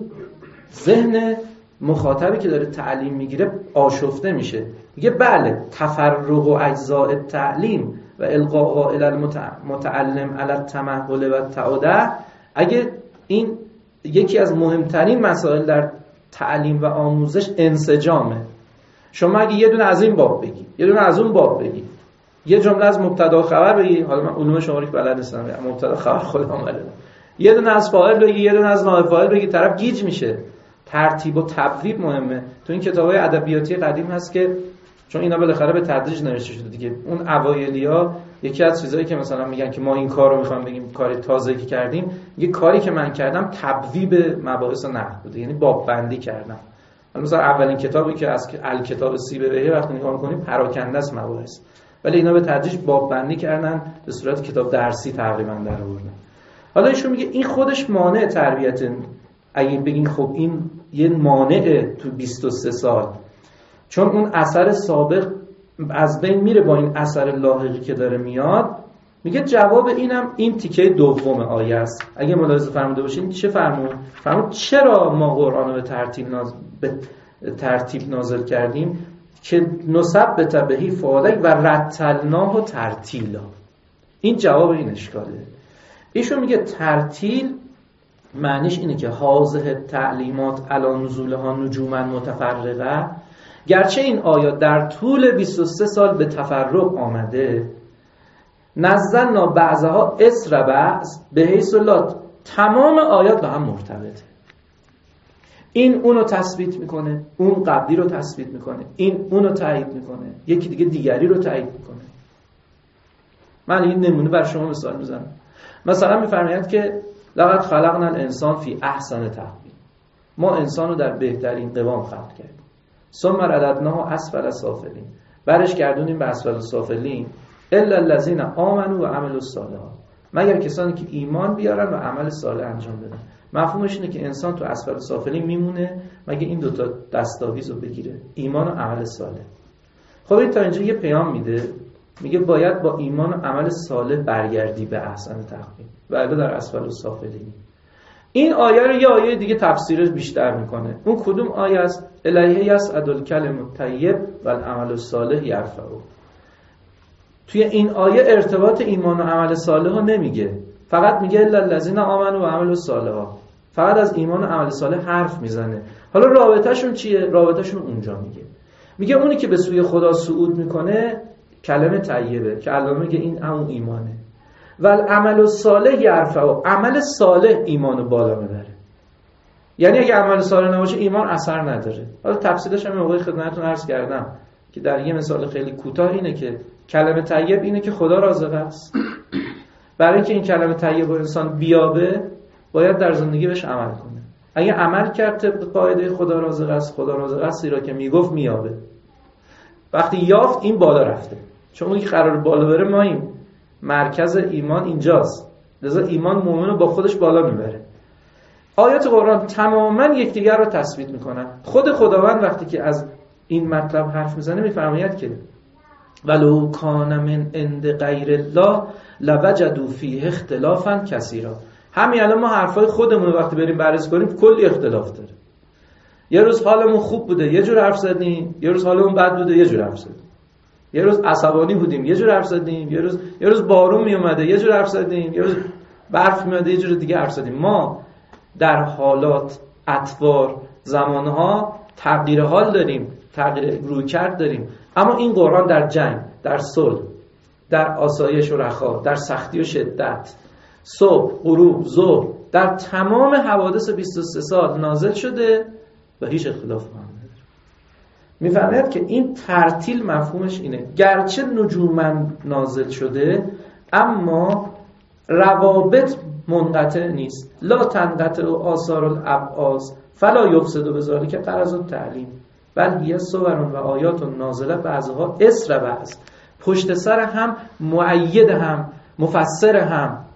ذهن مخاطبی که داره تعلیم میگیره آشفته میشه. میگه بله تفرق و اجزاء تعلیم و القاء الی المتعلم علی التمهل و التعاده، اگه این یکی از مهمترین مسائل در تعلیم و آموزش انسجامه. شما اگه یه دونه از این باب بگی، یه دونه از اون باب بگی، یه جمله از مبتدا و خبر بگی، حالا من علوم شماری که بلد نیستم، مبتدا خبر خودم بلدم، یه دونه از فاعل بگی، یه دونه از نائب فاعل بگی، طرف گیج میشه. ترتیب و تبویب مهمه. تو این کتابای ادبیاتی قدیم هست که چون اینا بالاخره به تدریج نوشته شده دیگه، اون اوایلیا یکی از چیزایی که مثلا میگن که ما این کارو میخوام بگیم کاری تازه‌ای که کردیم، یه کاری که من کردم تبویب مباحث نحو بوده، یعنی باب بندی کردم. مثلا اولین کتابی که از الکتاب سیبویه وقتی نگاه می‌کنیم پراکنده است مباحث، ولی اینا به تدریج باب بندی کردن به صورت کتاب درسی تقریبا در آوردن. حالا ایشون میگه این خودش مانع تربیت. اگه بگین خب این یه مانعه تو بیست و سه سال، چون اون اثر سابق از بین میره با این اثر لاحقی که داره میاد. میگه جواب اینم این تیکه دوم آیه است. اگه ملاحظه فرموده باشین چه فرمود؟ فرمود چرا ما قرآن رو به ترتیب نازل, به ترتیب نازل کردیم که نثبت بهی فعالک و رتلناه و ترتیلا. این جواب این اشکاله. ایشون میگه ترتیل معنیش اینه که حاضر تعلیمات علی نزولها نجوما متفرقه، گرچه این آیات در طول بیست و سه سال به تفرق آمده، نزلنا بعضها اسر بعض به حیث لا تمام آیات با هم مرتبطه. این اونو تثبیت میکنه، اون قبلی رو تثبیت میکنه، این اونو تایید میکنه، یکی دیگه دیگری رو تایید میکنه. من این نمونه بر شما مثال میزنم. مثلا میفرمایند که لقد خلقنا الانسان فی احسن تقویم، ما انسان رو در بهترین قوام خلق کردیم. ثم رددناه اسفل سافلین، برش گردونیم به اسفل سافلین. الا الذين آمنوا و عملوا الصالحات، مگر کسانی که ایمان بیارن و عمل صالح انجام بدن. مفهومش اینه که انسان تو اسفل سافلین میمونه مگه این دوتا دستاویز رو بگیره، ایمان و عمل صالح. خب این تا اینجا یه پیام میده، میگه باید با ایمان و عمل صالح برگردی به احسن تقویم و الا در اسفل سافلین. این آیه رو یه آیه دیگه تفسیرش بیشتر میکنه. اون کدوم آیه است؟ الیه یصعد الکلم الطیب و العمل الصالح یرفعه. توی این آیه ارتباط ایمان و عمل صالح رو نمیگه، فقط میگه الا الذین آمنوا و عملوا الصالحات، فقط از ایمان و عمل صالح حرف میزنه. حالا رابطه‌شون چیه؟ رابطه‌شون اونجا میگه. میگه اونی که به سوی خدا صعود میکنه کلمه طیبه که علامه میگه این همون ایمانه. و العمل الصالح یرفعه، عمل صالح ایمانو بالا میبره. یعنی اگه عمل صالح نباشه ایمان اثر نداره. حالا تفصیلش هم موقع خدمتتون عرض کردم که در یه مثال خیلی کوتاه اینه که کلمه طیب اینه که خدا رازق است. برای اینکه این کلمه طیب رو انسان بیابه باید در زندگی بهش عمل کنه. اگه عمل کرد طبق قاعده خدا رازق است، خدا رازق است را که میگفت میابه. وقتی یافت این بالا رفته، چون اون که قرار بالا بره ماییم. مرکز ایمان اینجاست، لذا ایمان مومن رو با خودش بالا میبره. آیات قرآن تماما یکدیگر رو تثبیت میکنن. خود خداوند وقتی که از این مطلب حرف میزنه میفرماید که ولو کان من عند غیر الله لوجدوا فیه اختلافا کثیرا. همین الان ما حرفای خودمون وقتی بریم بررسی کنیم کلی اختلاف داره. یه روز حالمون خوب بوده یه جور حرف زدیم، یه روز حالمون بد بوده یه جور حرف زدیم. یه روز عصبانی بودیم یه جور حرف زدیم، یه روز یه روز بارون می اومده یه جور حرف زدیم، یه روز برف می اومده یه جور دیگه حرف زدیم. ما در حالات، اطوار، زمانها تغییر حال داریم، تغییر رویکرد داریم. اما این قرآن در جنگ، در صلح، در آسایش و رخا، در سختی و شدت، صبح، غروب، ظهر، در تمام حوادث بیست و سه سال نازل شده و هیچ اختلاف هم نداره. میفرماید که این ترتیل مفهومش اینه، گرچه نجوما نازل شده اما روابط منقطع نیست. لا تنقطع آثار الابعاث فلا یفسد بذلک غرض التعلیم بل هی صور و آیات نازله بعضها اسر بعض، پشت سر هم، مؤید هم، مفسر هم.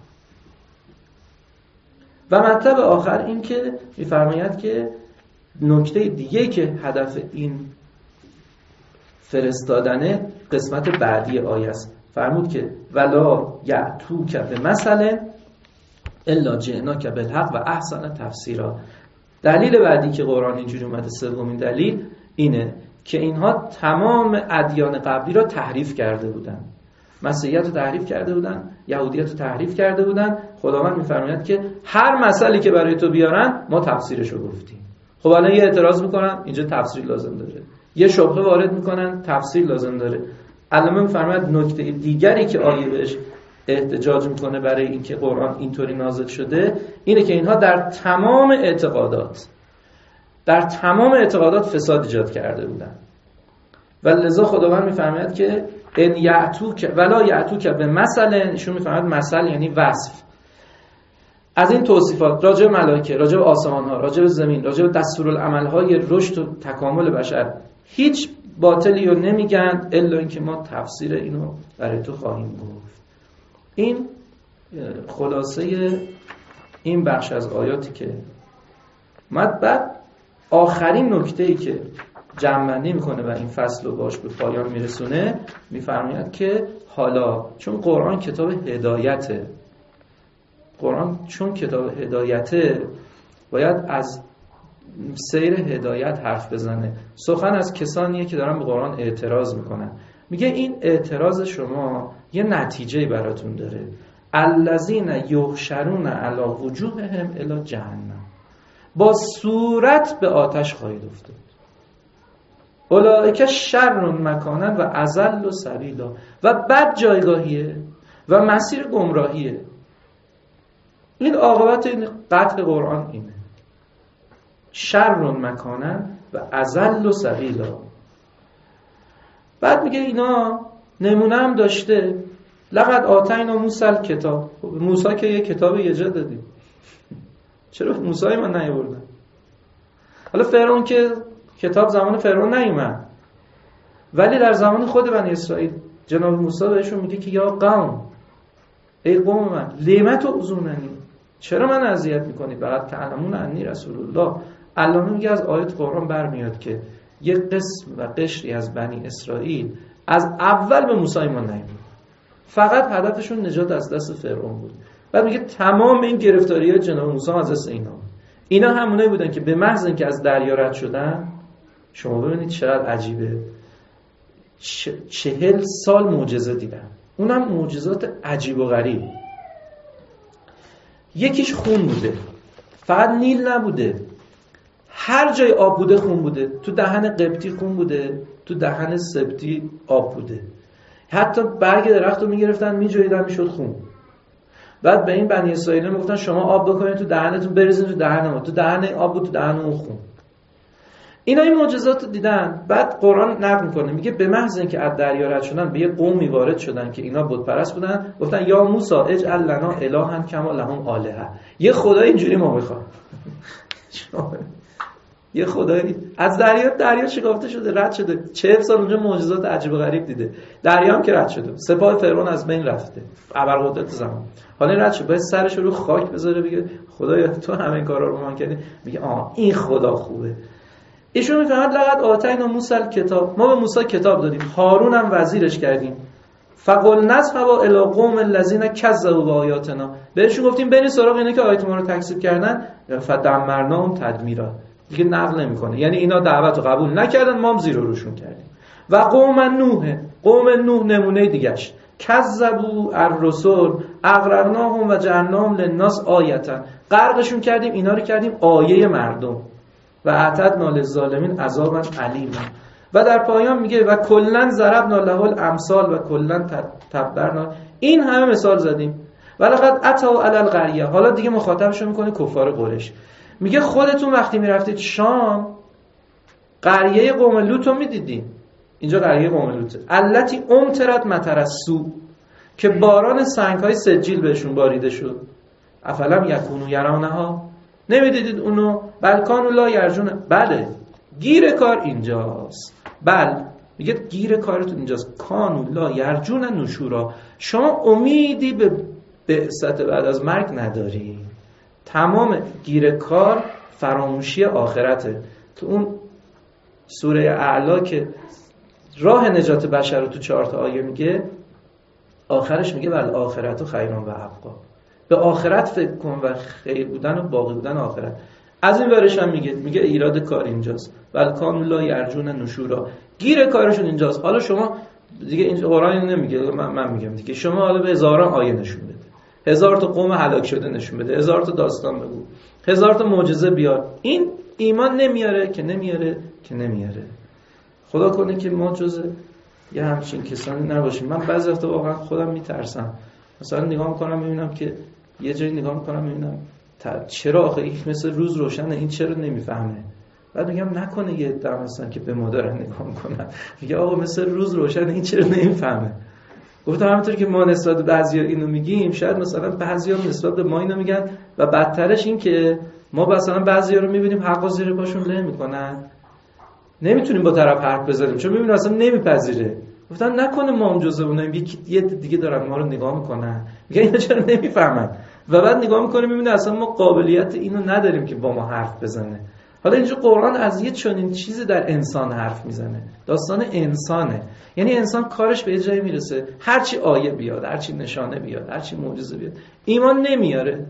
و مطلب آخر این که میفرماید که نکته دیگه که هدف این فرستادنه قسمت بعدی آیه است. فرمود که ولا یأتوک بمثل الا جئناک بالحق و احسن تفسیرا. دلیل بعدی که قرآن اینجوری اومده، سومین دلیل اینه که اینها تمام ادیان قبلی را تحریف کرده بودن. مسیحیت رو تحریف کرده بودن، یهودیت رو تحریف کرده بودن. خداوند میفرماید که هر مسئله که برای تو بیارن ما تفسیرش رو گفتیم. خب الان یه اعتراض میکنن، اینجا تفسیر لازم داره. یه شبهه وارد میکنن، تفسیر لازم داره. الان میفرماید نکته دیگری که آیه بهش احتجاج میکنه برای اینکه قرآن اینطوری نازل شده اینه که اینها در تمام اعتقادات در تمام اعتقادات فساد ایجاد کرده بودن. و لذا خداوند میفرماید که ان یأتوک ولا یأتوک بمثل، ایشون میفرماید مثل یعنی وصف. از این توصیفات راجع به ملائکه، راجع به آسمان ها، راجع به زمین، راجع به دستورالعمل های رشد و تکامل بشر هیچ باطلی رو نمیگن الا اینکه ما تفسیر اینو برای تو خواهیم گفت. این خلاصه این بخش از آیاتی که مد بعد آخرین نکته‌ای که جمع‌بندی میکنه و این فصل رو باش به پایان میرسونه، میفرماید که حالا چون قرآن کتاب هدایته، قرآن چون کتاب هدایته باید از سیر هدایت حرف بزنه. سخن از کسانیه که دارن به قرآن اعتراض میکنن. میگه این اعتراض شما یه نتیجه‌ای براتون داره. الذین یحشرون علی وجوههم الی جهنم، با صورت به آتش خواهید افتاد. اولئک شر مکانا و اضل سبیلا، و بد جایگاهیه و مسیر گمراهیه. این عاقبت این قطع قرآن اینه، شر مکانا و اضل سبیلا. بعد میگه اینا نمونه هم داشته، لقد آتینا موسی الکتاب. موسی که یه کتاب یه جا دادیم، چرا موسی ما نیاوردن؟ حالا فرعون که کتاب زمان فرعون نیومد، ولی در زمان خود بنی اسرائیل جناب موسی بهشون میگه که یا قوم، ای قوم من، لیمت و ازوننی، چرا من اذیت میکنید؟ فقط تعلمون انی رسول الله. علامه میگه از آیت قرآن برمیاد که یک قسم و قشری از بنی اسرائیل از اول به موسی ایمان نیاورد، فقط هدفشون نجات از دست فرعون بود. بعد میگه تمام این گرفتاری‌های جناب موسی از دست اینا اینا همونایی بودن که به محض اینکه از دریا رد شدن، شما ببینید چقدر عجیبه، چهل سال معجزه دیدن، اونم معجزات عجیب و غریب. یکیش خون بوده، فقط نیل نبوده، هر جای آب بوده خون بوده. تو دهن قبطی خون بوده، تو دهن سبطی آب بوده. حتی برگ درخت رو میگرفتن میجویدن میشد خون. بعد به این بنی اسرائیل میگفتن شما آب بکنید تو دهنتون بریزید تو دهن ما، تو دهن آب بود تو دهن اون خون. اینا این معجزات رو دیدن. بعد قرآن نقل میکنه میگه به محض اینکه از دریا رد شدن به یه قومی وارد شدن که اینا بت پرست بودن، گفتن یا موسی اجعل لنا الها کما لهم آلهه، یه خدای اینجوری ما میخوام. یه خدایی از دریا دریا شکافته شده، رد شده، چهل سال اونجا معجزات عجیب و غریب دیده. دریا هم که رد شده، سپاه فرعون از بین رفته، ابرقدرت زمان. حالا رد شده، باید سرش رو خاک بذاره بگه خدایا تو همین کارا رو ما کردی. میگه آه این خدا خوبه. ایشون میفهمد لقد آتینا موسی کتاب، ما به موسی کتاب دادیم، هارون هم وزیرش کردیم. فقل نذهبوا الی قوم الذین کذبوا بآیاتنا، بهشون گفتیم برید سراغ اینا که آیات ما رو تکذیب کردن، فدمرناهم تدمیرا. دیگه نقل نمیکنه، یعنی اینا دعوت رو قبول نکردن، ما هم زیر و روشون کردیم. و قوم نوح، قوم نوح نمونه دیگه‌اش، کذبوا الرسل اغرقناهم و جعلناهم للناس آیه، غرقشون کردیم، اینا رو کردیم آیه مردم. و اعتدنا للظالمین عذابا الیما. و در پایان میگه و کلا ضربنا له الامثال و کلا تبرنا. این همه مثال زدیم. ولقد اتوا علی القریه، حالا دیگه مخاطبش میکنه کفار قریش. میگه خودتون وقتی میرفتید شام قریه قوم لوط رو میدیدین. اینجا قریه قوم لوط، التی امطرت مطر السوء، که باران سنگ‌های سجیل بهشون باریده شد. افلم یکونوا یرونها، نمیدیدید اونو؟ بلکانو لا یرجون، بله گیر کار اینجاست. بل میگه گیر کارتون اینجاست، کانو لا یرجون نشورا، شما امیدی به بعثت بعد از مرگ نداری. تمام گیر کار فراموشی آخرته. تو اون سوره اعلا که راه نجات بشر رو تو چهار تا آیه میگه، آخرش میگه ول آخرت خیرون و ابقا، به آخرت فکر کن و خیر بودن و باقی بودن آخرت. از این ورش هم میگه میگه ایراد کار اینجاست، ول کانوا لا یرجون نشورا، گیر کارشون اینجاست. حالا شما دیگه این قرآن نمیگه، من, من میگم دیگه، شما حالا به هزاران آیه نشون بده، هزار تا قوم هلاک شده نشون بده، هزار تا داستان بگو، هزار تا معجزه بیار، این ایمان نمیاره که نمیاره که نمیاره. خدا کنه که ما جز یه همچین کسانی نباشیم. من بعضی وقتا واقعا خودم میترسم، مثلا نگاه میکنم میبینم که یه جایی نگاه میکنم میبینم چرا آخه این مثل روز روشنه، این چرا نمیفهمه. بعد میگم نکنه یه عده مثلا که به ما دارن نگاه میکنن میگه آقا مثل روز روشنه، این چرا نمیفهمه. گفتم همونطور که ما نسبت به بعضیا اینو میگیم، شاید مثلا بعضیا نسبت به ما اینو میگن و بدترش این که ما مثلا بعضیا رو میبینیم حقا زیر پاشون له میکنن، نمیتونیم با طرف حرف بزنیم چون میبینیم اصلا نمیپذیره. گفتم نکنه ما هم جزء اوناییم، یه دیگه دارن ما رو نگاه میکنن میگن اینا چرا نمیفهمن، و بعد نگاه میکنیم میبینیم اصلا ما قابلیت اینو نداریم که با ما حرف بزنه. حالا اینجا قرآن از یه چنین چیزی در انسان حرف میزنه، داستان انسانه. یعنی انسان کارش به جایی میرسه هرچی آیه بیاد، هرچی نشانه بیاد، هرچی معجزه بیاد، ایمان نمیاره.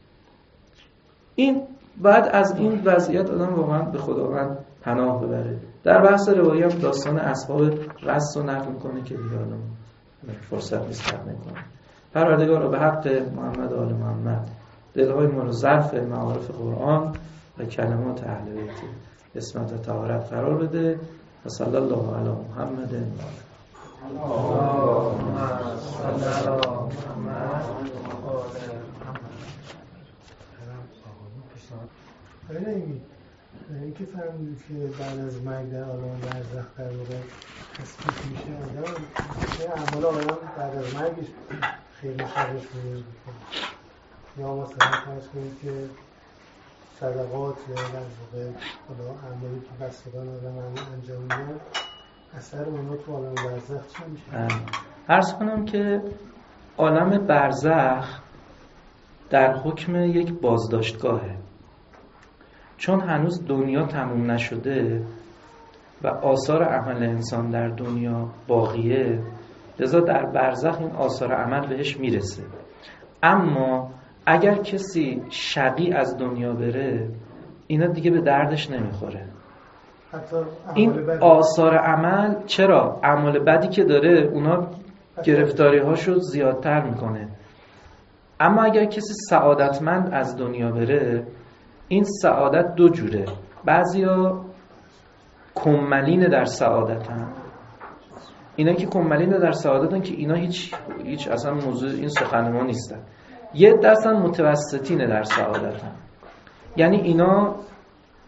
این بعد از این وضعیت آدم واقعا به خداوند پناه ببره. در بحث روایی هم داستان اصحاب رس رو نقل میکنه که دیگه الان فرصت نیست نقل میکنه. پروردگار رو به حق محمد و آل محمد دلهای ما رو ظرف معارف قرآن و کلمات اهل بیت اسمت و طهارت قرار بده. و صلی الله علی محمد و آله. این که فهمیدید که بعد از مرگ در عالم برزخ در واقع تثبیت میشه آدم، چه اعمال آدم بعد از مرگش خیلی شرش می‌کنه، یا مثلا فرض کنید که صدقات یا در واقع اعمالی که بستگان آدم انجام میدن اثر اونا تو عالم برزخ چی میشه؟ عرض کنم که عالم برزخ در حکم یک بازداشتگاهه، چون هنوز دنیا تموم نشده و آثار عمل انسان در دنیا باقیه، لذا در برزخ این آثار عمل بهش میرسه. اما اگر کسی شقی از دنیا بره اینا دیگه به دردش نمیخوره. این آثار عمل چرا؟ اعمال بدی که داره اونا گرفتاری هاشو زیادتر میکنه. اما اگر کسی سعادتمند از دنیا بره، این سعادت دو جوره. بعضیا کمالین در سعادتن، اینا که کمالین در سعادتن که اینا هیچ هیچ اصلا موضوع این سخن ما نیستن. یه دستن متوسطین در سعادتن، یعنی اینا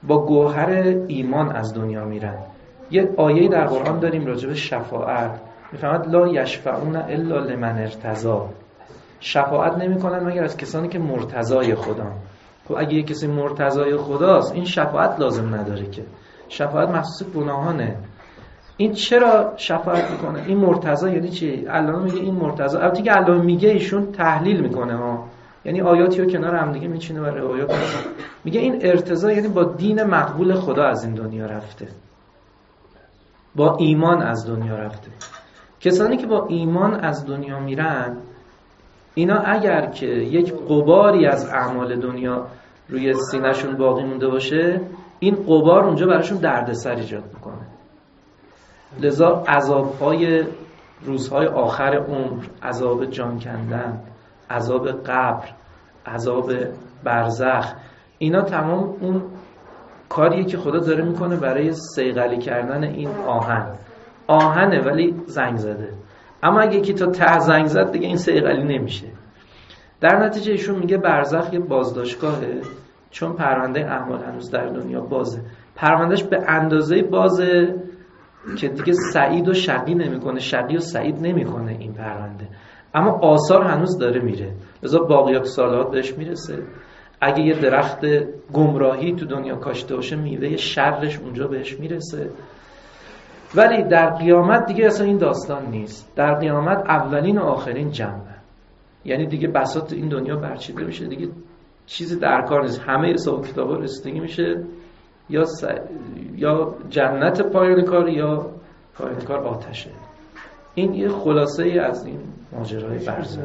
با گوهر ایمان از دنیا میرن. یه آیه در قرآن داریم راجع به شفاعت، میفهمد لا یشفعون الا لمن ارتضی، شفاعت نمیکنن مگر از کسانی که مرتضای خدا. خب اگه یه کسی مرتضای خداست این شفاعت لازم نداره که، شفاعت مخصوص گناهانه. این چرا شفاعت میکنه؟ این مرتضی یعنی چی؟ الله میگه این مرتضی، البته که الله میگه ایشون تحلیل میکنه ها، یعنی آیاتی رو کنار هم دیگه میچینه و روایات میگه این ارتضا یعنی با دین مقبول خدا از این دنیا رفته، با ایمان از دنیا رفته. کسانی که با ایمان از دنیا میرن اینا اگر که یک غباری از اعمال دنیا روی سینه‌شون باقی مونده باشه این غبار اونجا براشون دردسر ایجاد میکنه. لذا عذاب‌های روزهای آخر عمر، عذاب جان کندن، عذاب قبر، عذاب برزخ، اینا تمام اون کاریه که خدا داره میکنه برای صیقلی کردن این آهن. آهنه ولی زنگ زده، اما اگه یکی تا ته زنگ زد دیگه این صیقلی نمیشه. در نتیجه ایشون میگه برزخ یه بازداشتگاهه، چون پرونده اعمال هنوز در دنیا بازه. پروندهش به اندازه بازه که دیگه سعید و شقی نمیکنه، شقی و سعید نمیکنه این پرونده، اما آثار هنوز داره میره. لذا باقیات صالحات بهش میرسه. اگه یه درخت گمراهی تو دنیا کاشته باشه میوه شرش اونجا بهش میرسه. ولی در قیامت دیگه اصلا این داستان نیست. در قیامت اولین و آخرین جمعه، یعنی دیگه بساط این دنیا برچیده میشه، دیگه چیزی در کار نیست، همه حساب کتابا رسیدگی میشه، یا س... یا جنت پایان کار یا پایان کار آتشه. این یه خلاصه ای از این ماجرای برزخ.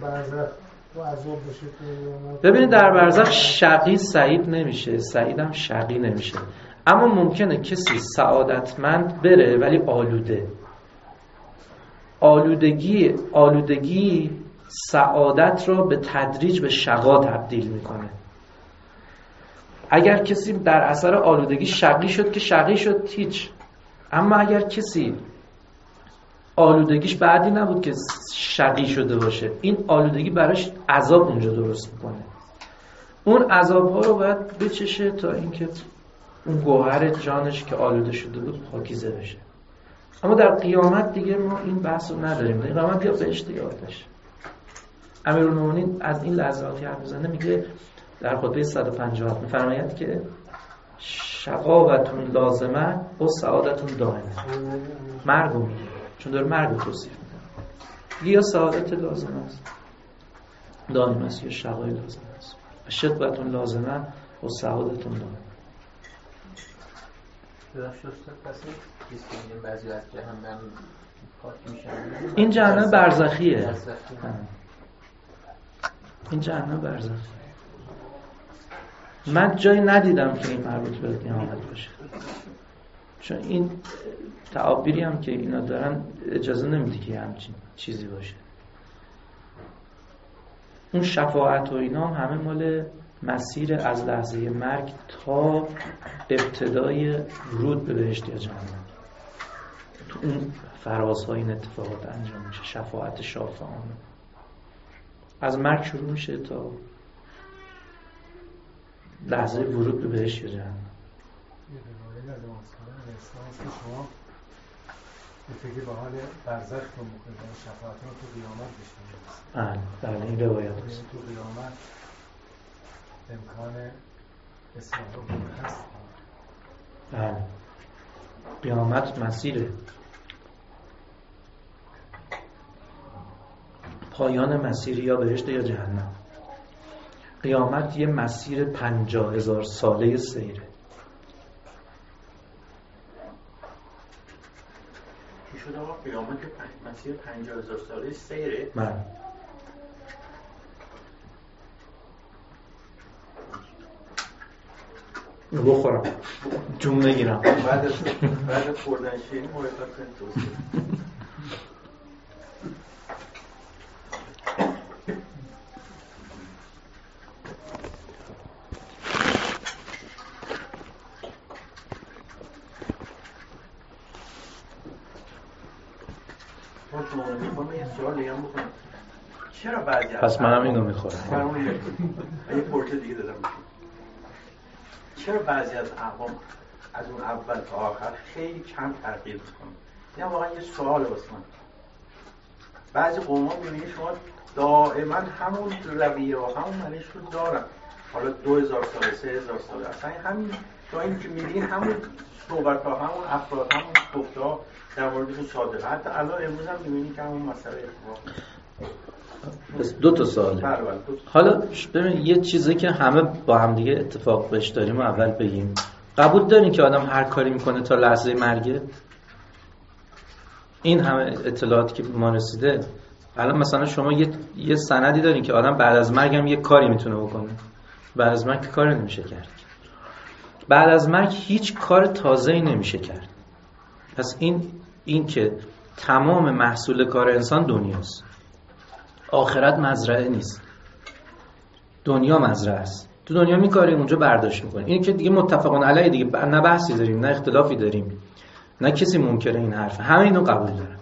ببینید در برزخ شقی سعید نمیشه، سعیدم شقی نمیشه، اما ممکنه کسی سعادتمند بره ولی آلوده. آلودگی آلودگی سعادت را به تدریج به شقا تبدیل میکنه. اگر کسی در اثر آلودگی شقی شد که شقی شد هیچ، اما اگر کسی آلودگیش بعدی نبود که شقی شده باشه، این آلودگی براش عذاب اونجا درست میکنه. اون عذاب ها رو باید بچشه تا اینکه اون گوهر جانش که آلوده شده بود پاکیزه بشه. اما در قیامت دیگه ما این بحث رو نداریم. در قیامت یا بهشت یا آتش. امیرالمومنین از این لحظاتی حرف میزنه، میگه در خطبه صد و پنجاه میفرماید که شقاوتون لازمه و سعادتون دائمه. مرگو میگه، چون داره مرگو توصیف میکنه. یا سعادت لازمه است دائم است یا شقای لازمه است. شقوتون لازمه و سعادتون دائمه. این جهنم برزخیه. این جهنم برزخیه. من جایی ندیدم که این مربوط به قیامت باشه، چون این تعابیری هم که اینا دارن اجازه نمیده که همچین چیزی باشه. اون شفاعت و اینا هم همه مال مسیر از لحظه مرگ تا ابتدای ورود به بهشت یا جهنم. تو اون فرازها این اتفاقات انجام میشه. شفاعت شافعانه از مرگ شروع میشه تا لحظه ورود به بهشت یا جهنم. یه روایت از آسمان اسلام است که شما بتگی به حال برزخ رو مکنید شفاعت رو تو قیامت بشنید. بله بله این روایت است. تو قیامت امکان اصلاح رو هست. بله قیامت مسیره، پایان مسیر یا بهشت یا جهنم. قیامت یه مسیر پنجاه هزار ساله سیره. چی شد آقا؟ قیامت مسیر پنجاه هزار ساله سیره؟ من بخورم جون نگیرم بعد بعد خوردن شیرین مرتب کنید توصیه. چرا بعضی پس منم اینو میخورم. برامون یه پورت دیگه دادم. چرا بعضی از اقوام از اون اول تا آخر خیلی کم تغییر میکنه؟ این واقعا یه سوال واسه من. بعضی قوم‌ها می‌بینید شما دائما همون رویه و همون منش رو دارن، حالا دو هزار ساله، سه هزار ساله، اصلا همین تا این که می‌بینید همون صحبت‌ها، همون افراد، همون گفت‌ها در موردشون صادقه. حتی الان امروز هم می‌بینید که همون مسئله اتفاق. بس دو تا سواله. بله بله. حالا ببین یه چیزی که همه با هم دیگه اتفاق بهش داریم و اول بگیم. قبول دارین که آدم هر کاری میکنه تا لحظه مرگه؟ این همه اطلاعاتی که به ما رسیده، الان مثلا شما یه یه سندی دارین که آدم بعد از مرگ هم یه کاری میتونه بکنه؟ بعد از مرگ کاری نمیشه کرد. بعد از مرگ هیچ کار تازه‌ای نمیشه کرد. پس این این که تمام محصول کار انسان دنیاست. آخرت مزرعه نیست، دنیا مزرعه است. تو دنیا میکاری، اونجا برداشت میکنی. این که دیگه متفقون علیه دیگه، نه بحثی داریم نه اختلافی داریم، نه کسی منکر این حرفه، همه اینو قبول دارن.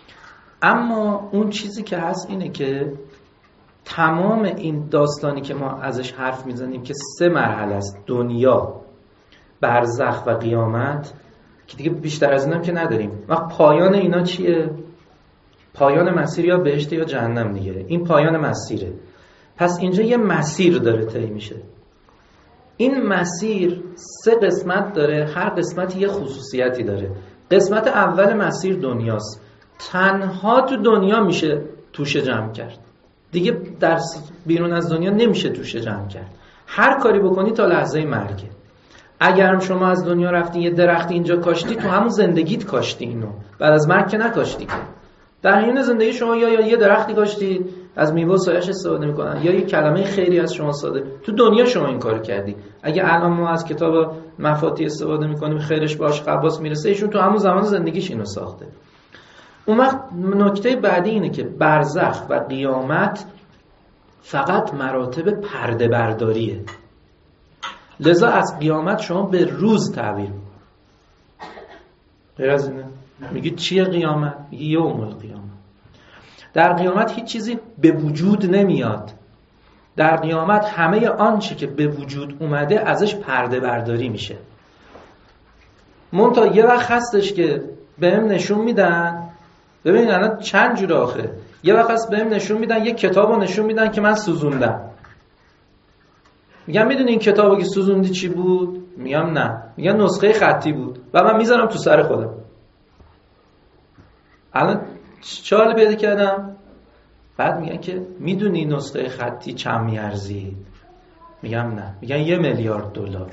اما اون چیزی که هست اینه که تمام این داستانی که ما ازش حرف میزنیم که سه مرحله است، دنیا، برزخ و قیامت، که دیگه بیشتر از اینم که نداریم. وقت پایان اینا چیه؟ پایان مسیر یا بهشت یا جهنم دیگه. این پایان مسیره. پس اینجا یه مسیر داره طی میشه. این مسیر سه قسمت داره، هر قسمتی یه خصوصیتی داره. قسمت اول مسیر دنیاست. تنها تو دنیا میشه توشه جمع کرد، دیگه در بیرون از دنیا نمیشه توشه جمع کرد. هر کاری بکنی تا لحظه مرگه. اگرم شما از دنیا رفتی یه درختی اینجا کاشتی، تو همون زندگیت کاشتی اینو، بعد از مرگ که نکاشتی که. در حین زندگی شما یا یا یه درختی کاشتی از میوه و سایه‌اش استفاده میکنن، یا یه کلمه خیری از شما ساده. تو دنیا شما این کارو کردی. اگه الان ما از کتاب مفاتیح استفاده میکنیم، خیرش باش قباس میرسه، ایشون تو همون زمان زندگیش اینو ساخته. اون وقت نکته بعدی اینه که برزخ و قیامت فقط مراتب پرده برداریه. لذا از قیامت شما به روز تعبیر میکنید. غیر از اینه میگید چیه قیامت؟ میگید یوم القیامت. در قیامت هیچ چیزی به وجود نمیاد. در قیامت همه آنچه که به وجود اومده ازش پرده برداری میشه. منتها یه وقت هستش که بهم نشون میدن، ببینید الان چند جور آخه، یه وقت هست بهم نشون میدن، یه کتابو نشون میدن که من سوزوندم. میگم میدونی این کتابو که سوزوندی چی بود؟ میگم نه. میگن نسخه خطی بود و من میذارم تو سر خودم. الان چهار پیدا کردم، بعد میگن که میدونی نسخه خطی چند میارزید؟ میگم نه. میگن یه میلیارد دلار.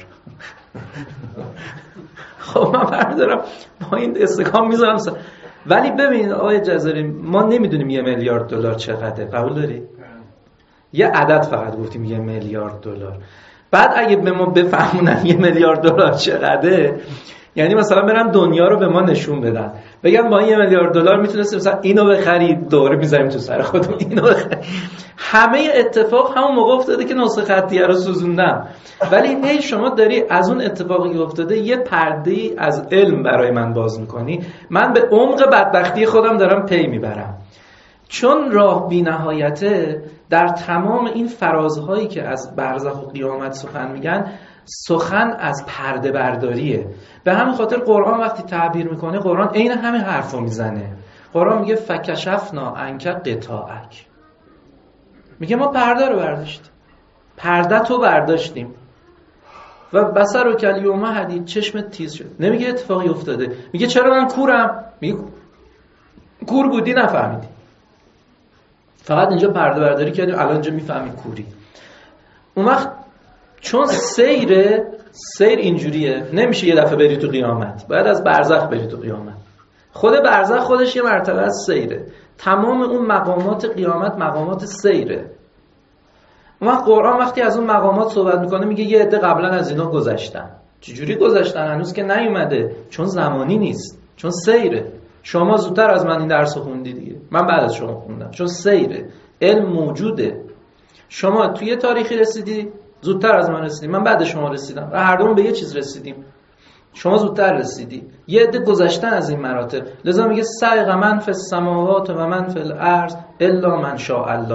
خب من بردارم با این استکام میذارم سر. ولی ببین آقای جزاری، ما نمیدونیم یه میلیارد دلار چقدره. قبول داری؟ یه عدد فقط گفتیم یه میلیارد دلار. بعد اگه به ما بفهمونن یه میلیارد دلار چقدره، یعنی مثلا برن دنیا رو به ما نشون بدن، بگم با این یه میلیارد دلار میتونستیم مثلا اینو بخرید، دوره میذاریم تو سر خودمون اینو بخرید. همه اتفاق همون موقع افتاده که نسخه خطیه رو سوزوندم. ولی هی شما داری از اون اتفاقی که افتاده یه پرده‌ای از علم برای من باز میکنی، من به عمق بدبختی خودم دارم پی میبرم. چون راه بی نهایته، در تمام این فرازهایی که از برزخ و قیامت سخن میگن، سخن از پرده برداریه. به همین خاطر قرآن وقتی تعبیر میکنه، قرآن عین همین حرفو میزنه. قرآن میگه فکشفنا عنک غطاءک، میگه ما پرده رو برداشتیم، پرده تو برداشتیم و بصر و کلیوم حدید، چشمت تیز شد. نمیگه اتفاقی افتاده، میگه چرا من کورم؟ میگه کور بودی نفهمیدی، فقط اینجا پرده برداری کردیم، الان اینجا میفهمی کوری. اون وقت چون سیره سیر اینجوریه، نمیشه یه دفعه بری تو قیامت، باید از برزخ بری تو قیامت. خود برزخ خودش یه مرتبه از سیره. تمام اون مقامات قیامت مقامات سیره. اون وقت قرآن وقتی از اون مقامات صحبت میکنه، میگه یه عده قبلا از اینا گذشتن. چجوری گذشتن؟ هنوز که نیومده، چون زمانی نیست، چون سیره. شما زودتر از من این درس خوندی دیگه، من بعد از شما خوندم، چون سیره. علم موجوده. شما توی یه تاریخی رسیدی، زودتر از من رسیدی، من بعد شما رسیدم و هر دومون به یه چیز رسیدیم. شما زودتر رسیدی، یه عده گذشتن از این مراتب. لذا میگه سایق من فی السماوات و من فی الارض الا من شاء الله.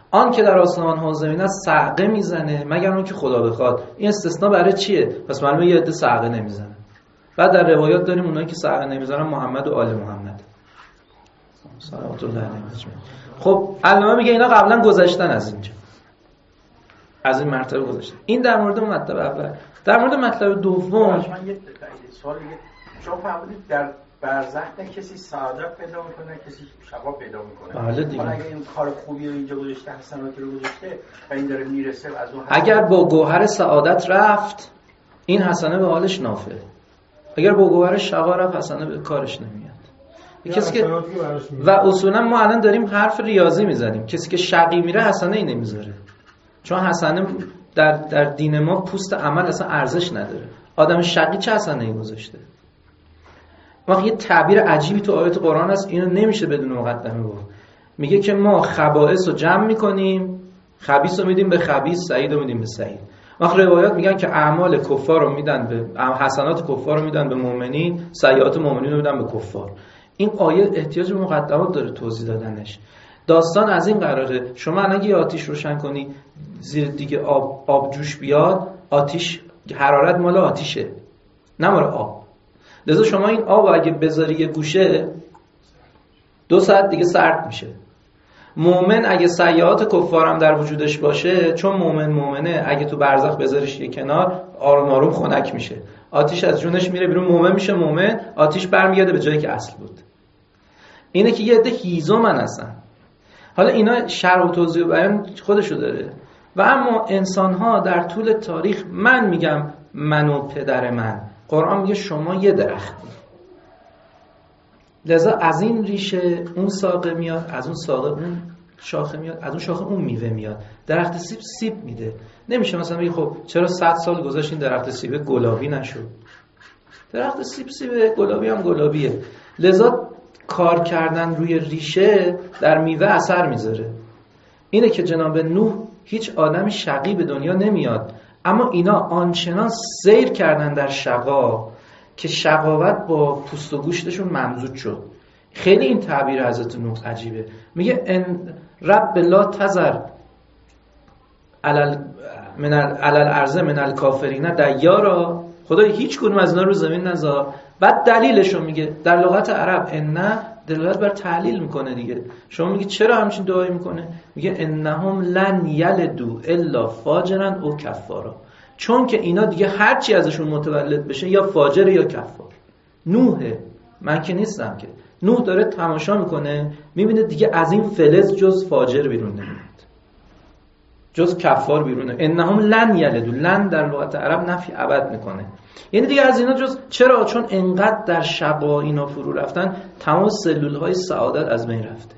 آن که در آسمان ها و زمین است صعقه میزنه مگر اون که خدا بخواد. این استثناء برای چیه؟ پس معلومه یه عده صعقه نمیزنن. بعد در روایات داریم اونایی که صعقه نمیزنن محمد و آل محمد صلوات الله علیهم. خب علامه میگه اینا قبلا گذشتن از اینجا، از این مرتبه گذشتن. این در مورد مطلب اول. در مورد مطلب دوم من یه سوال دیگه، شما فهمیدید در برزخ نه کسی سعادت پیدا میکنه کسی شقا پیدا میکنه. بله دیگه. حالا اگه این کار خوبی رو اینجا گذاشته، حسناتی رو گذاشته و این داره میرسه از اون اگر با گوهر سعادت رفت این حسنه به حالش نافع، اگر با گوهر شقا رفت حسنه به کارش نمیاد. کسی که و اصولا ما الان داریم حرف ریاضی میزنیم، کسی که شقی میره حسنه ای نمیذاره، چون حسنه در در دین ما پوست عمل اصلا ارزش نداره. آدم شقی چه حسنه ای گذاشته؟ وقتی یه تعبیر عجیبی تو آیات قرآن هست، اینو نمیشه بدون مقدمه گفت. میگه که ما خبائث رو جمع میکنیم، خبیث رو میدیم به خبیث، سعید رو میدیم به سعید. وقتی روایات میگن که اعمال کفار رو میدن به حسنات کفار رو میدن به مؤمنین، سیئات مؤمنین رو میدن به کفار. این آیه احتیاج به مقدمات داره توضیح دادنش. داستان از این قراره شما اگه یه آتیش روشن کنی زیر دیگه آب آب جوش بیاد، آتیش حرارت مال آتیشه نه مال آب. لذا شما این آب اگه بذاری یه گوشه دو ساعت دیگه سرد میشه. مؤمن اگه سیئات کفارم در وجودش باشه، چون مؤمن مؤمنه، اگه تو برزخ بذاریش یه کنار آروم آروم خنک میشه، آتیش از جونش میره بیرون، مؤمن میشه مؤمن، آتیش برمیگرده به جایی که اصل بود. اینه که یه عده هیزومن هستن. حالا اینا شرح و توضیح و بیان خودشو داره. و اما انسان ها در طول تاریخ، من میگم من و پدر من، قرآن میگه شما یه درختی، لذا از این ریشه اون ساقه میاد، از اون ساقه اون شاخه میاد، از اون شاخه اون میوه میاد. درخت سیب سیب میده. نمیشه مثلا بگی خب چرا صد سال گذشت این درخت سیب گلابی نشد؟ درخت سیب سیب، گلابی هم گلابیه. لذا کار کردن روی ریشه در میوه اثر میذاره. اینه که جناب نوح هیچ آدمی شقی به دنیا نمیاد، اما اینا آنچنان سیر کردن در شقا که شقاوت با پوست و گوشتشون ممزوج شد. خیلی این تعبیر حضرت نوح عجیبه. میگه ان رب لا تذر علل من علل ارض من الکافرین دیارا، خدای هیچ کدوم از اینا رو زمین نذار. بعد دلیلشو میگه در لغت عرب ان دلالت بر تعلیل میکنه دیگه. شما میگی چرا همچین دعایی میکنه؟ میگه انهم لن یلدوا الا فاجرا او کفارا، چون که اینا دیگه هر چی ازشون متولد بشه یا فاجر یا کفار. نوحه، من که نیستم که. نوح داره تماشا میکنه، میبینه دیگه از این فلز جز فاجر بیرون نمیاد، جز کفار بیرونه. انهم لن یلدوا، لن در لغت عرب نفی ابد میکنه، یعنی دیگه از اینا جز. چرا؟ چون انقدر در شقا اینا فرو رفتن، تمام سلول های سعادت از بین رفته.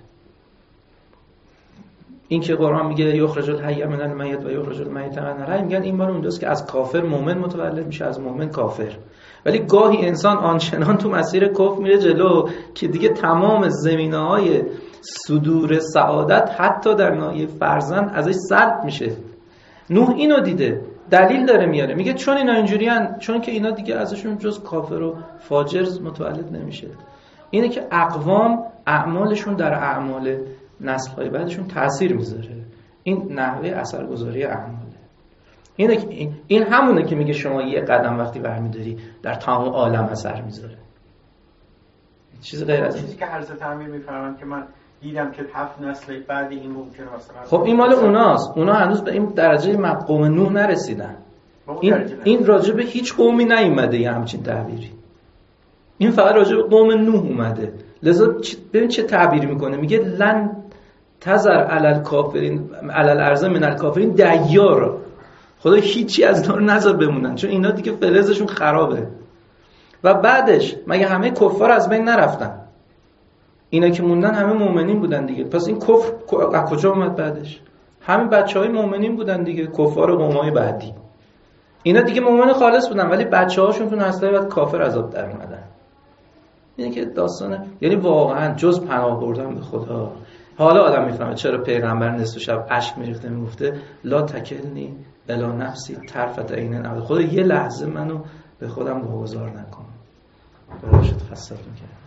این که قرآن میگه یخرج الحی من المیت و یخرج المیت من الحی، میگن این مال اونجاست که از کافر مؤمن متولد میشه، از مؤمن کافر. ولی گاهی انسان آنچنان تو مسیر کفر میره جلو که دیگه تمام زمینه‌های صدور سعادت حتی در ناحیه فرزند ازش سلب میشه. نوح اینو دیده، دلیل داره میاره، میگه چون اینا اینجوریان، چون که اینا دیگه ازشون جز کافر و فاجر متولد نمیشه. اینه که اقوام اعمالشون در اعمال نسل‌های بعدشون تأثیر میذاره. این نحوه اثرگذاری اعماله. اینه که این, این همونه که میگه شما یه قدم وقتی برمی‌داری در تمام عالم اثر میذاره. چیز غیر از این. چیزی که حضرت امیر میفرمان که من دیدم که هفت نسل بعد این ممکنه مثلا. خب این مال اوناست. اونا هنوز به این درجه قوم نوح نرسیدن. این این راجع به هیچ قومی نیومده یه همچین تعبیری. این فقط راجع به قوم نوح اومده. لذا ببین چه تعبیری میکنه، میگه لن تذر علل کافرین علل ارض من الکافرین دیارا، خدا هیچی از اینا رو نذار بمونن، چون اینا دیگه فلزشون خرابه. و بعدش مگه همه کفار از بین نرفتن؟ اینا که موندن همه مؤمنین بودن دیگه. پس این کفر از کجا اومد بعدش؟ همین بچهای مؤمنین بودن دیگه، کفار و قومای بعدی. اینا دیگه مؤمن خالص بودن، ولی بچه‌هاشون تو نسل‌های بعد کافر عذاب در اومدن. اینه که داستانه. یعنی واقعا جز پناه بردن به خدا. حالا آدم میفهمه چرا پیغمبر نصف شب اشک میریخته، میگفته لا تکلنی الی نفسی طرفت عین ابدا، خدا یه لحظه منو به خودم واگذار نکن. براشت خستت میکنه.